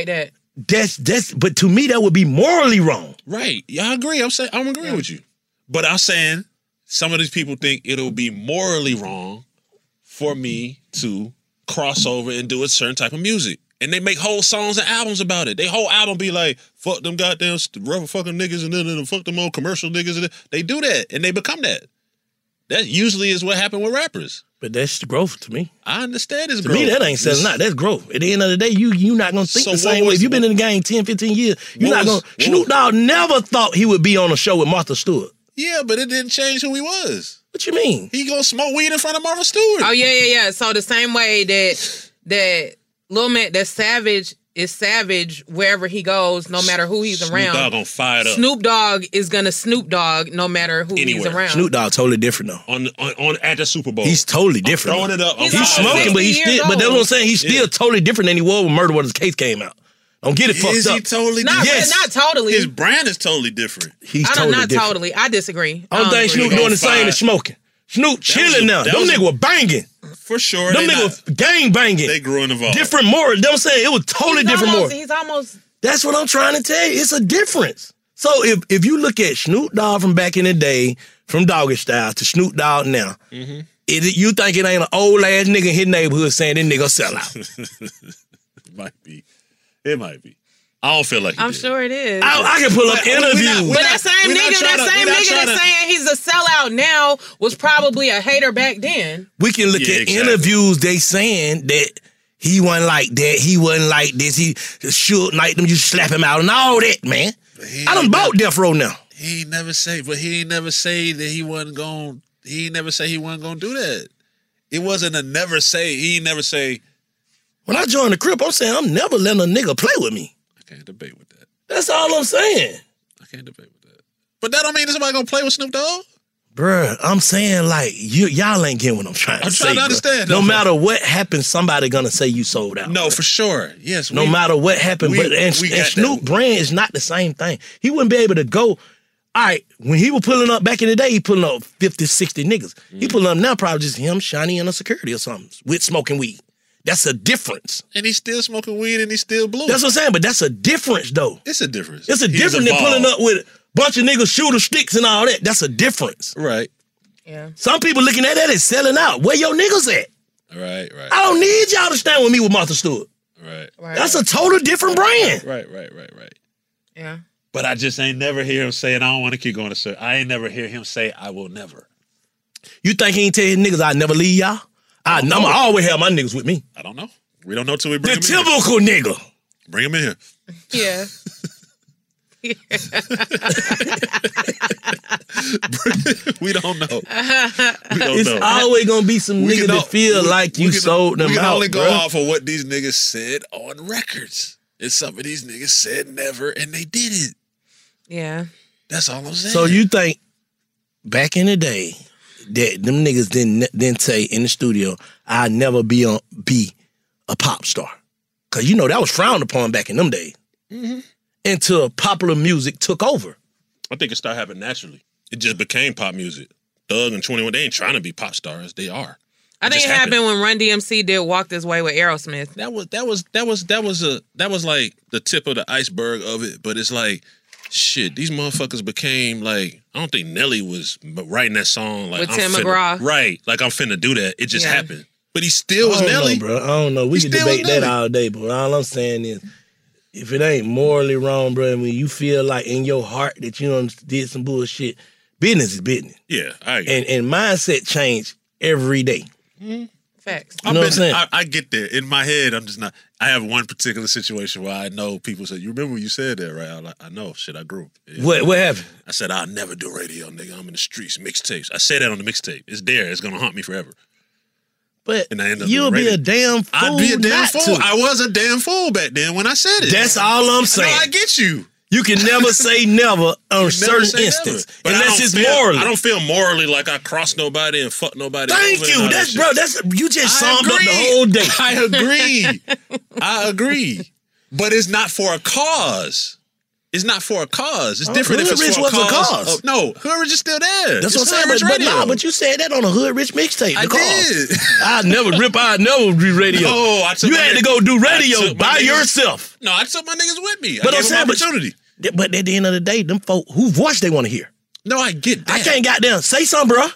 But to me, that would be morally wrong. Right. Yeah, I agree. I'm agreeing with you. But I'm saying some of these people think it'll be morally wrong for me to cross over and do a certain type of music. And they make whole songs and albums about it. They whole album be like, fuck them goddamn rubber fucking niggas and then fuck them old commercial niggas. They do that and they become that. That usually is what happened with rappers. But that's growth to me. I understand it's to growth. To me, that ain't selling out. That's growth. At the end of the day, you not going to think the same way. If you've been in the game 10, 15 years, you're not going to... Snoop Dogg never thought he would be on a show with Martha Stewart. Yeah, but it didn't change who he was. What you mean? He gonna smoke weed in front of Martha Stewart. Oh, yeah. So the same way that Lil Man, that Savage is Savage wherever he goes, no matter who he's around. Snoop Dogg gonna fire it up. Snoop Dogg is gonna Snoop Dogg no matter who he's around. Snoop Dogg totally different though. On at the Super Bowl, he's totally different. I'm throwing it up. He's smoking, but he's still. But that's what I'm saying. He's still totally different than he was when Murder Waters case came out. Don't get it fucked up. Is he totally different? Not totally. His brand is totally different. He's totally different. Totally. I disagree. Only thing Snoop doing the same is smoking. Snoop chilling now. Them niggas were banging. For sure. Them niggas were gang banging. They grew in the vault. Different more. Them saying it was totally different more. He's almost. That's what I'm trying to tell you. It's a difference. So if you look at Snoop Dogg from back in the day, from Doggy Style to Snoop Dogg now, you think it ain't an old ass nigga in his neighborhood saying this nigga sell out? It might be. It might be. I don't feel like I'm sure it is. I can pull up interviews. But that same nigga that's saying he's a sellout now was probably a hater back then. We can look at interviews they saying that he wasn't like that, he wasn't like this, he should like them, you slap him out and all that, man. I done bought Death Row now. He ain't never say that he wasn't going to do that. It wasn't a never say. He never say. When I joined the Crip, I'm saying I'm never letting a nigga play with me. I can't debate with that. That's all I'm saying. I can't debate with that. But that don't mean somebody gonna play with Snoop Dogg. Bruh, I'm saying like y'all ain't getting what I'm trying to say. I'm trying to understand. No matter what happens, somebody gonna say you sold out. No, for sure. Yes. No matter what happened, and Snoop brand is not the same thing. He wouldn't be able to go. All right, when he was pulling up back in the day, he pulling up 50, 60 niggas. He pulling up now probably just him, Shiny, and a security or something with smoking weed. That's a difference. And he's still smoking weed and he's still blue. That's what I'm saying, but that's a difference, though. It's a difference. It's a difference than pulling up with a bunch of niggas, shooter sticks and all that. That's a difference. Right. Yeah. Some people looking at that as selling out. Where your niggas at? Right. I don't need y'all to stand with me with Martha Stewart. Right. That's a total different brand. Right. Yeah. But I just ain't never hear him say, and I don't want to keep going to sir. I ain't never hear him say, I will never. You think he ain't tell his niggas I'd never leave y'all? I'ma always have my niggas with me. I don't know. We don't know till we bring him in. The typical nigga. Bring him in here. Yeah. We don't know. It's always gonna be some nigga that feel like you sold them out. We can only go bro. off of what these niggas said on records. And some of these niggas said never, and they did it. Yeah. That's all I'm saying. So you think back in the day that them niggas didn't say in the studio, I'd never be a pop star. Cause you know that was frowned upon back in them days. Until popular music took over. I think it started happening naturally. It just became pop music. Thug and 21, they ain't trying to be pop stars. They are. I think it happened when Run DMC did Walk This Way with Aerosmith. That was like the tip of the iceberg of it. But it's like, shit, these motherfuckers became like, I don't think Nelly was writing that song like with Tim McGraw. Right, like I'm finna do that. It just happened. But he still was Nelly. Bro. I don't know. We can debate that all day, but all I'm saying is, if it ain't morally wrong, bro, when you feel like in your heart that you done did some bullshit, business is business. Yeah, I agree. And mindset change every day. Facts. You know what I'm saying? I get there. In my head, I'm just not. I have one particular situation where I know people say, you remember when you said that, right? I'm like, I know. Shit, I grew. What happened? I said, I'll never do radio, nigga. I'm in the streets, mixtapes. I said that on the mixtape. It's there. It's going to haunt me forever. But and I end up you'll be a damn fool. I'd be a damn fool. To. I was a damn fool back then when I said it. That's all I'm saying. I get you. You can never say never on certain instances. Unless it's morally. I don't feel morally like I crossed nobody and fucked nobody. Thank you. That's you just summed up the whole day. I agree. I agree. But it's not for a cause. It's not for a cause. It's different if Hood it's Rich for was a cause. cause. No, Hood Rich is still there. That's It's what I'm Hood saying. Rich Radio. But you said that on a Hood Rich mixtape. I did. I'd never do radio. No, I took you my had to niggas- go do I radio took my by niggas- yourself. No, I took my niggas with me. But I I'm gave saying, them opportunity. But at the end of the day, them folk, whose voice they want to hear? No, I get that. I can't goddamn say something, bro.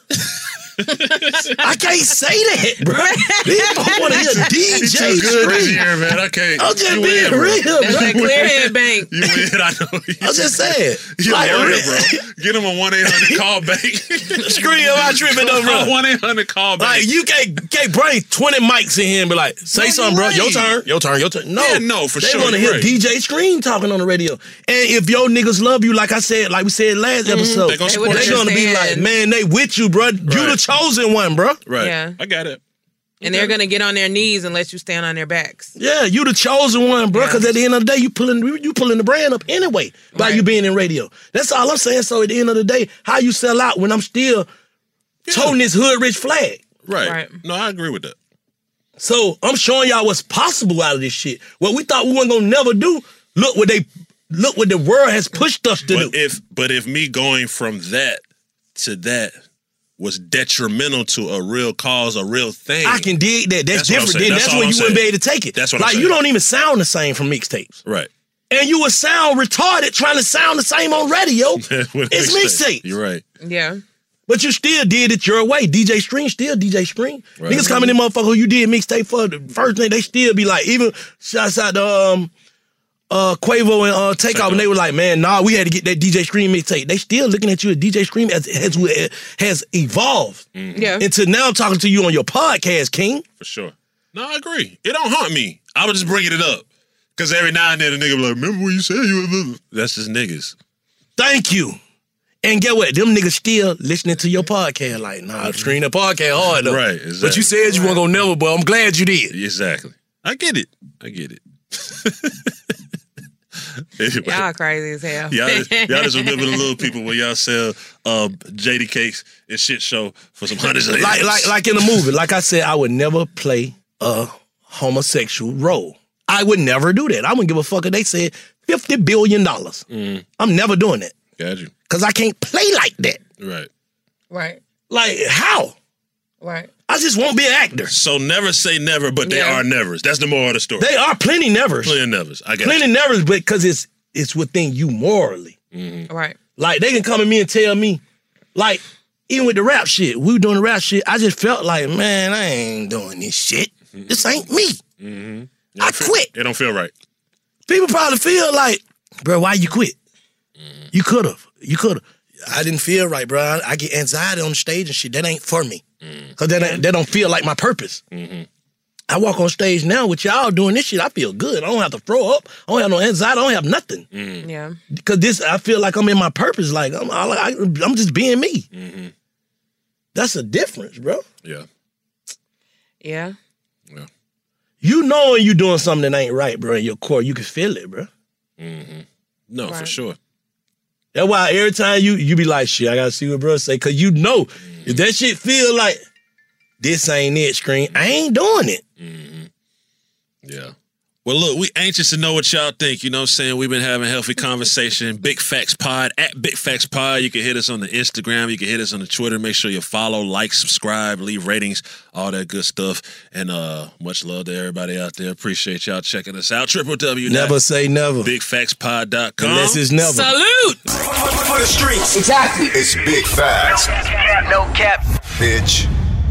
I can't say that, bro. These folk want to hear DJ You too good this Scream. year, man. I can't. I'm just You being win, bro. real, bro. That's that clear head bank. You win, I know. I'm just saying. You Like, win, bro. Get him a 1-800 call back. Scream out tripping though, bro. 1-800 call back. Like, you can't bring 20 mics in here and be like, say No, something, bro. you're right. Your turn. No. Yeah, no, for they sure, want to you're hear right. DJ Scream talking on the radio. And if your niggas love you, like I said, like we said last episode, They gonna support they're you. going to be like, man, they with you, bro. You the chosen one, bro. Right. Yeah. I got it. And they're going to get on their knees and let you stand on their backs. Yeah, you the chosen one, bro. Because at the end of the day, you pulling the brand up anyway by you being in radio. That's all I'm saying. So at the end of the day, how you sell out when I'm still toting this Hood Rich flag? Right. No, I agree with that. So I'm showing y'all what's possible out of this shit. What we thought we weren't gonna never do. Look what the world has pushed us to do. But if me going from that to that was detrimental to a real cause, a real thing, I can dig that. That's what I'm different. saying. Then that's all when I'm you wouldn't be saying. able to take it. That's what I'm like saying. you don't even sound the same from mixtapes. Right. And you would sound retarded trying to sound the same on radio. It's mixtape. You're right. Yeah. But you still did it your way. DJ Scream still DJ Scream. Right. Niggas come in there, motherfucker, who you did mixtape for the first thing, they still be like, even shouts out to Quavo and Takeoff, and they were like, man, nah, we had to get that DJ Scream mixtape. They still looking at you as DJ Scream has evolved. Yeah. Into now talking to you on your podcast, King. For sure. No, I agree. It don't haunt me. I was just bringing it up. Because every now and then a nigga be like, remember when you said you were... That's just niggas. Thank you. And get what? Them niggas still listening to your podcast. Like, nah, Scream that podcast hard though. Right, exactly. But you said you weren't gonna never, but I'm glad you did. Exactly. I get it. Anyway. Y'all crazy as hell. Y'all just remember the little people when y'all sell JD cakes and shit show for some hundreds of Like in a movie. Like I said, I would never play a homosexual role. I would never do that. I wouldn't give a fuck if they said $50 billion. I'm never doing that. Got you. Because I can't play like that. Right. Right. Like, how? Right. I just won't be an actor. So never say never, but they are nevers. That's the moral of the story. They are plenty nevers. Plenty nevers. I got Plenty nevers, but because it's within you morally. Right. Like, they can come at me and tell me, like, even with the rap shit, we were doing the rap shit, I just felt like, man, I ain't doing this shit. This ain't me. I quit. It don't feel right. People probably feel like, bro, why you quit? You could have. I didn't feel right, bro. I get anxiety on the stage and shit. That ain't for me. Because that don't feel like my purpose. I walk on stage now with y'all doing this shit. I feel good. I don't have to throw up. I don't have no anxiety. I don't have nothing. Yeah. Because I feel like I'm in my purpose. Like, I'm just being me. That's a difference, bro. Yeah. Yeah. You knowing you doing something that ain't right, bro, in your core, you can feel it, bro. No, for sure. That's why every time you be like, shit, I gotta see what bro say, because you know, if that shit feel like, this ain't it, Scream, I ain't doing it. Yeah. Well, look, we anxious to know what y'all think. You know what I'm saying? We've been having healthy conversation. Big Facts Pod, at Big Facts Pod. You can hit us on the Instagram. You can hit us on the Twitter. Make sure you follow, like, subscribe, leave ratings, all that good stuff. And much love to everybody out there. Appreciate y'all checking us out. www. Never say never. BigFactsPod.com. Unless it's never. Salute! For the streets. Exactly. It's Big Facts. No cap. Bitch.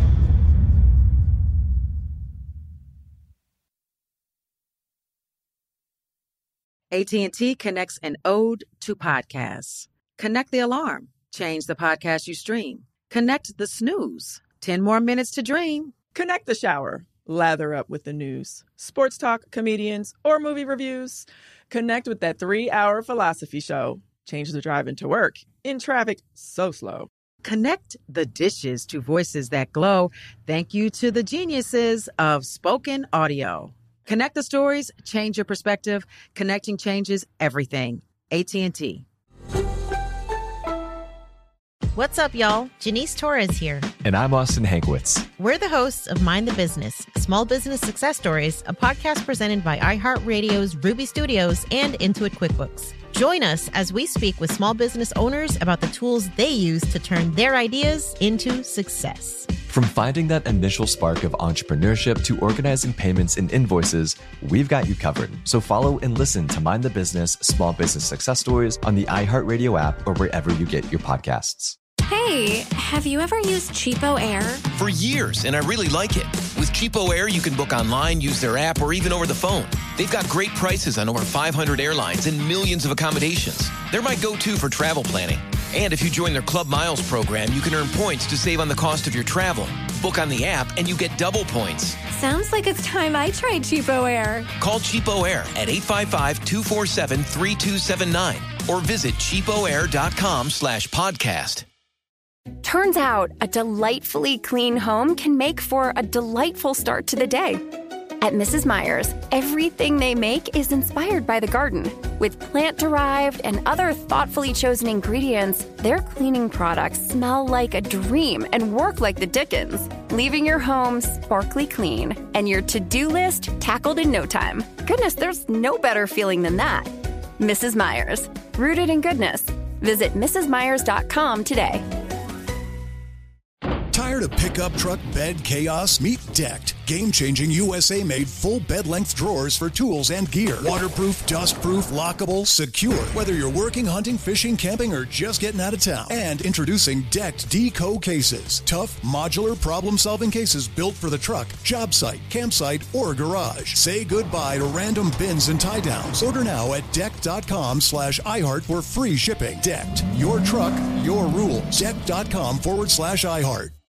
AT&T connects an ode to podcasts. Connect the alarm. Change the podcast you stream. Connect the snooze. 10 more minutes to dream. Connect the shower. Lather up with the news, sports talk, comedians, or movie reviews. Connect with that 3-hour philosophy show. Change the drive into work in traffic so slow. Connect the dishes to voices that glow. Thank you to the geniuses of spoken audio. Connect the stories, change your perspective. Connecting changes everything. AT&T. What's up, y'all? Janice Torres here. And I'm Austin Hankwitz. We're the hosts of Mind the Business, Small Business Success Stories, a podcast presented by iHeartRadio's Ruby Studios and Intuit QuickBooks. Join us as we speak with small business owners about the tools they use to turn their ideas into success. From finding that initial spark of entrepreneurship to organizing payments and invoices, we've got you covered. So follow and listen to Mind the Business, Small Business Success Stories on the iHeartRadio app or wherever you get your podcasts. Hey, have you ever used Cheapo Air? For years, and I really like it. With Cheapo Air, you can book online, use their app, or even over the phone. They've got great prices on over 500 airlines and millions of accommodations. They're my go-to for travel planning. And if you join their Club Miles program, you can earn points to save on the cost of your travel. Book on the app, and you get double points. Sounds like it's time I tried Cheapo Air. Call Cheapo Air at 855-247-3279 or visit cheapoair.com/podcast. Turns out a delightfully clean home can make for a delightful start to the day. At Mrs. Meyer's, everything they make is inspired by the garden. With plant-derived and other thoughtfully chosen ingredients, their cleaning products smell like a dream and work like the Dickens, leaving your home sparkly clean and your to-do list tackled in no time. Goodness, there's no better feeling than that. Mrs. Meyer's, rooted in goodness. Visit mrsmeyers.com today. Tired of pickup truck bed chaos? Meet Decked. Game-changing USA-made full bed-length drawers for tools and gear. Waterproof, dust-proof, lockable, secure. Whether you're working, hunting, fishing, camping, or just getting out of town. And introducing Decked Deco cases. Tough, modular, problem-solving cases built for the truck, job site, campsite, or garage. Say goodbye to random bins and tie-downs. Order now at decked.com/iHeart for free shipping. Decked. Your truck, your rules. Decked.com/iHeart.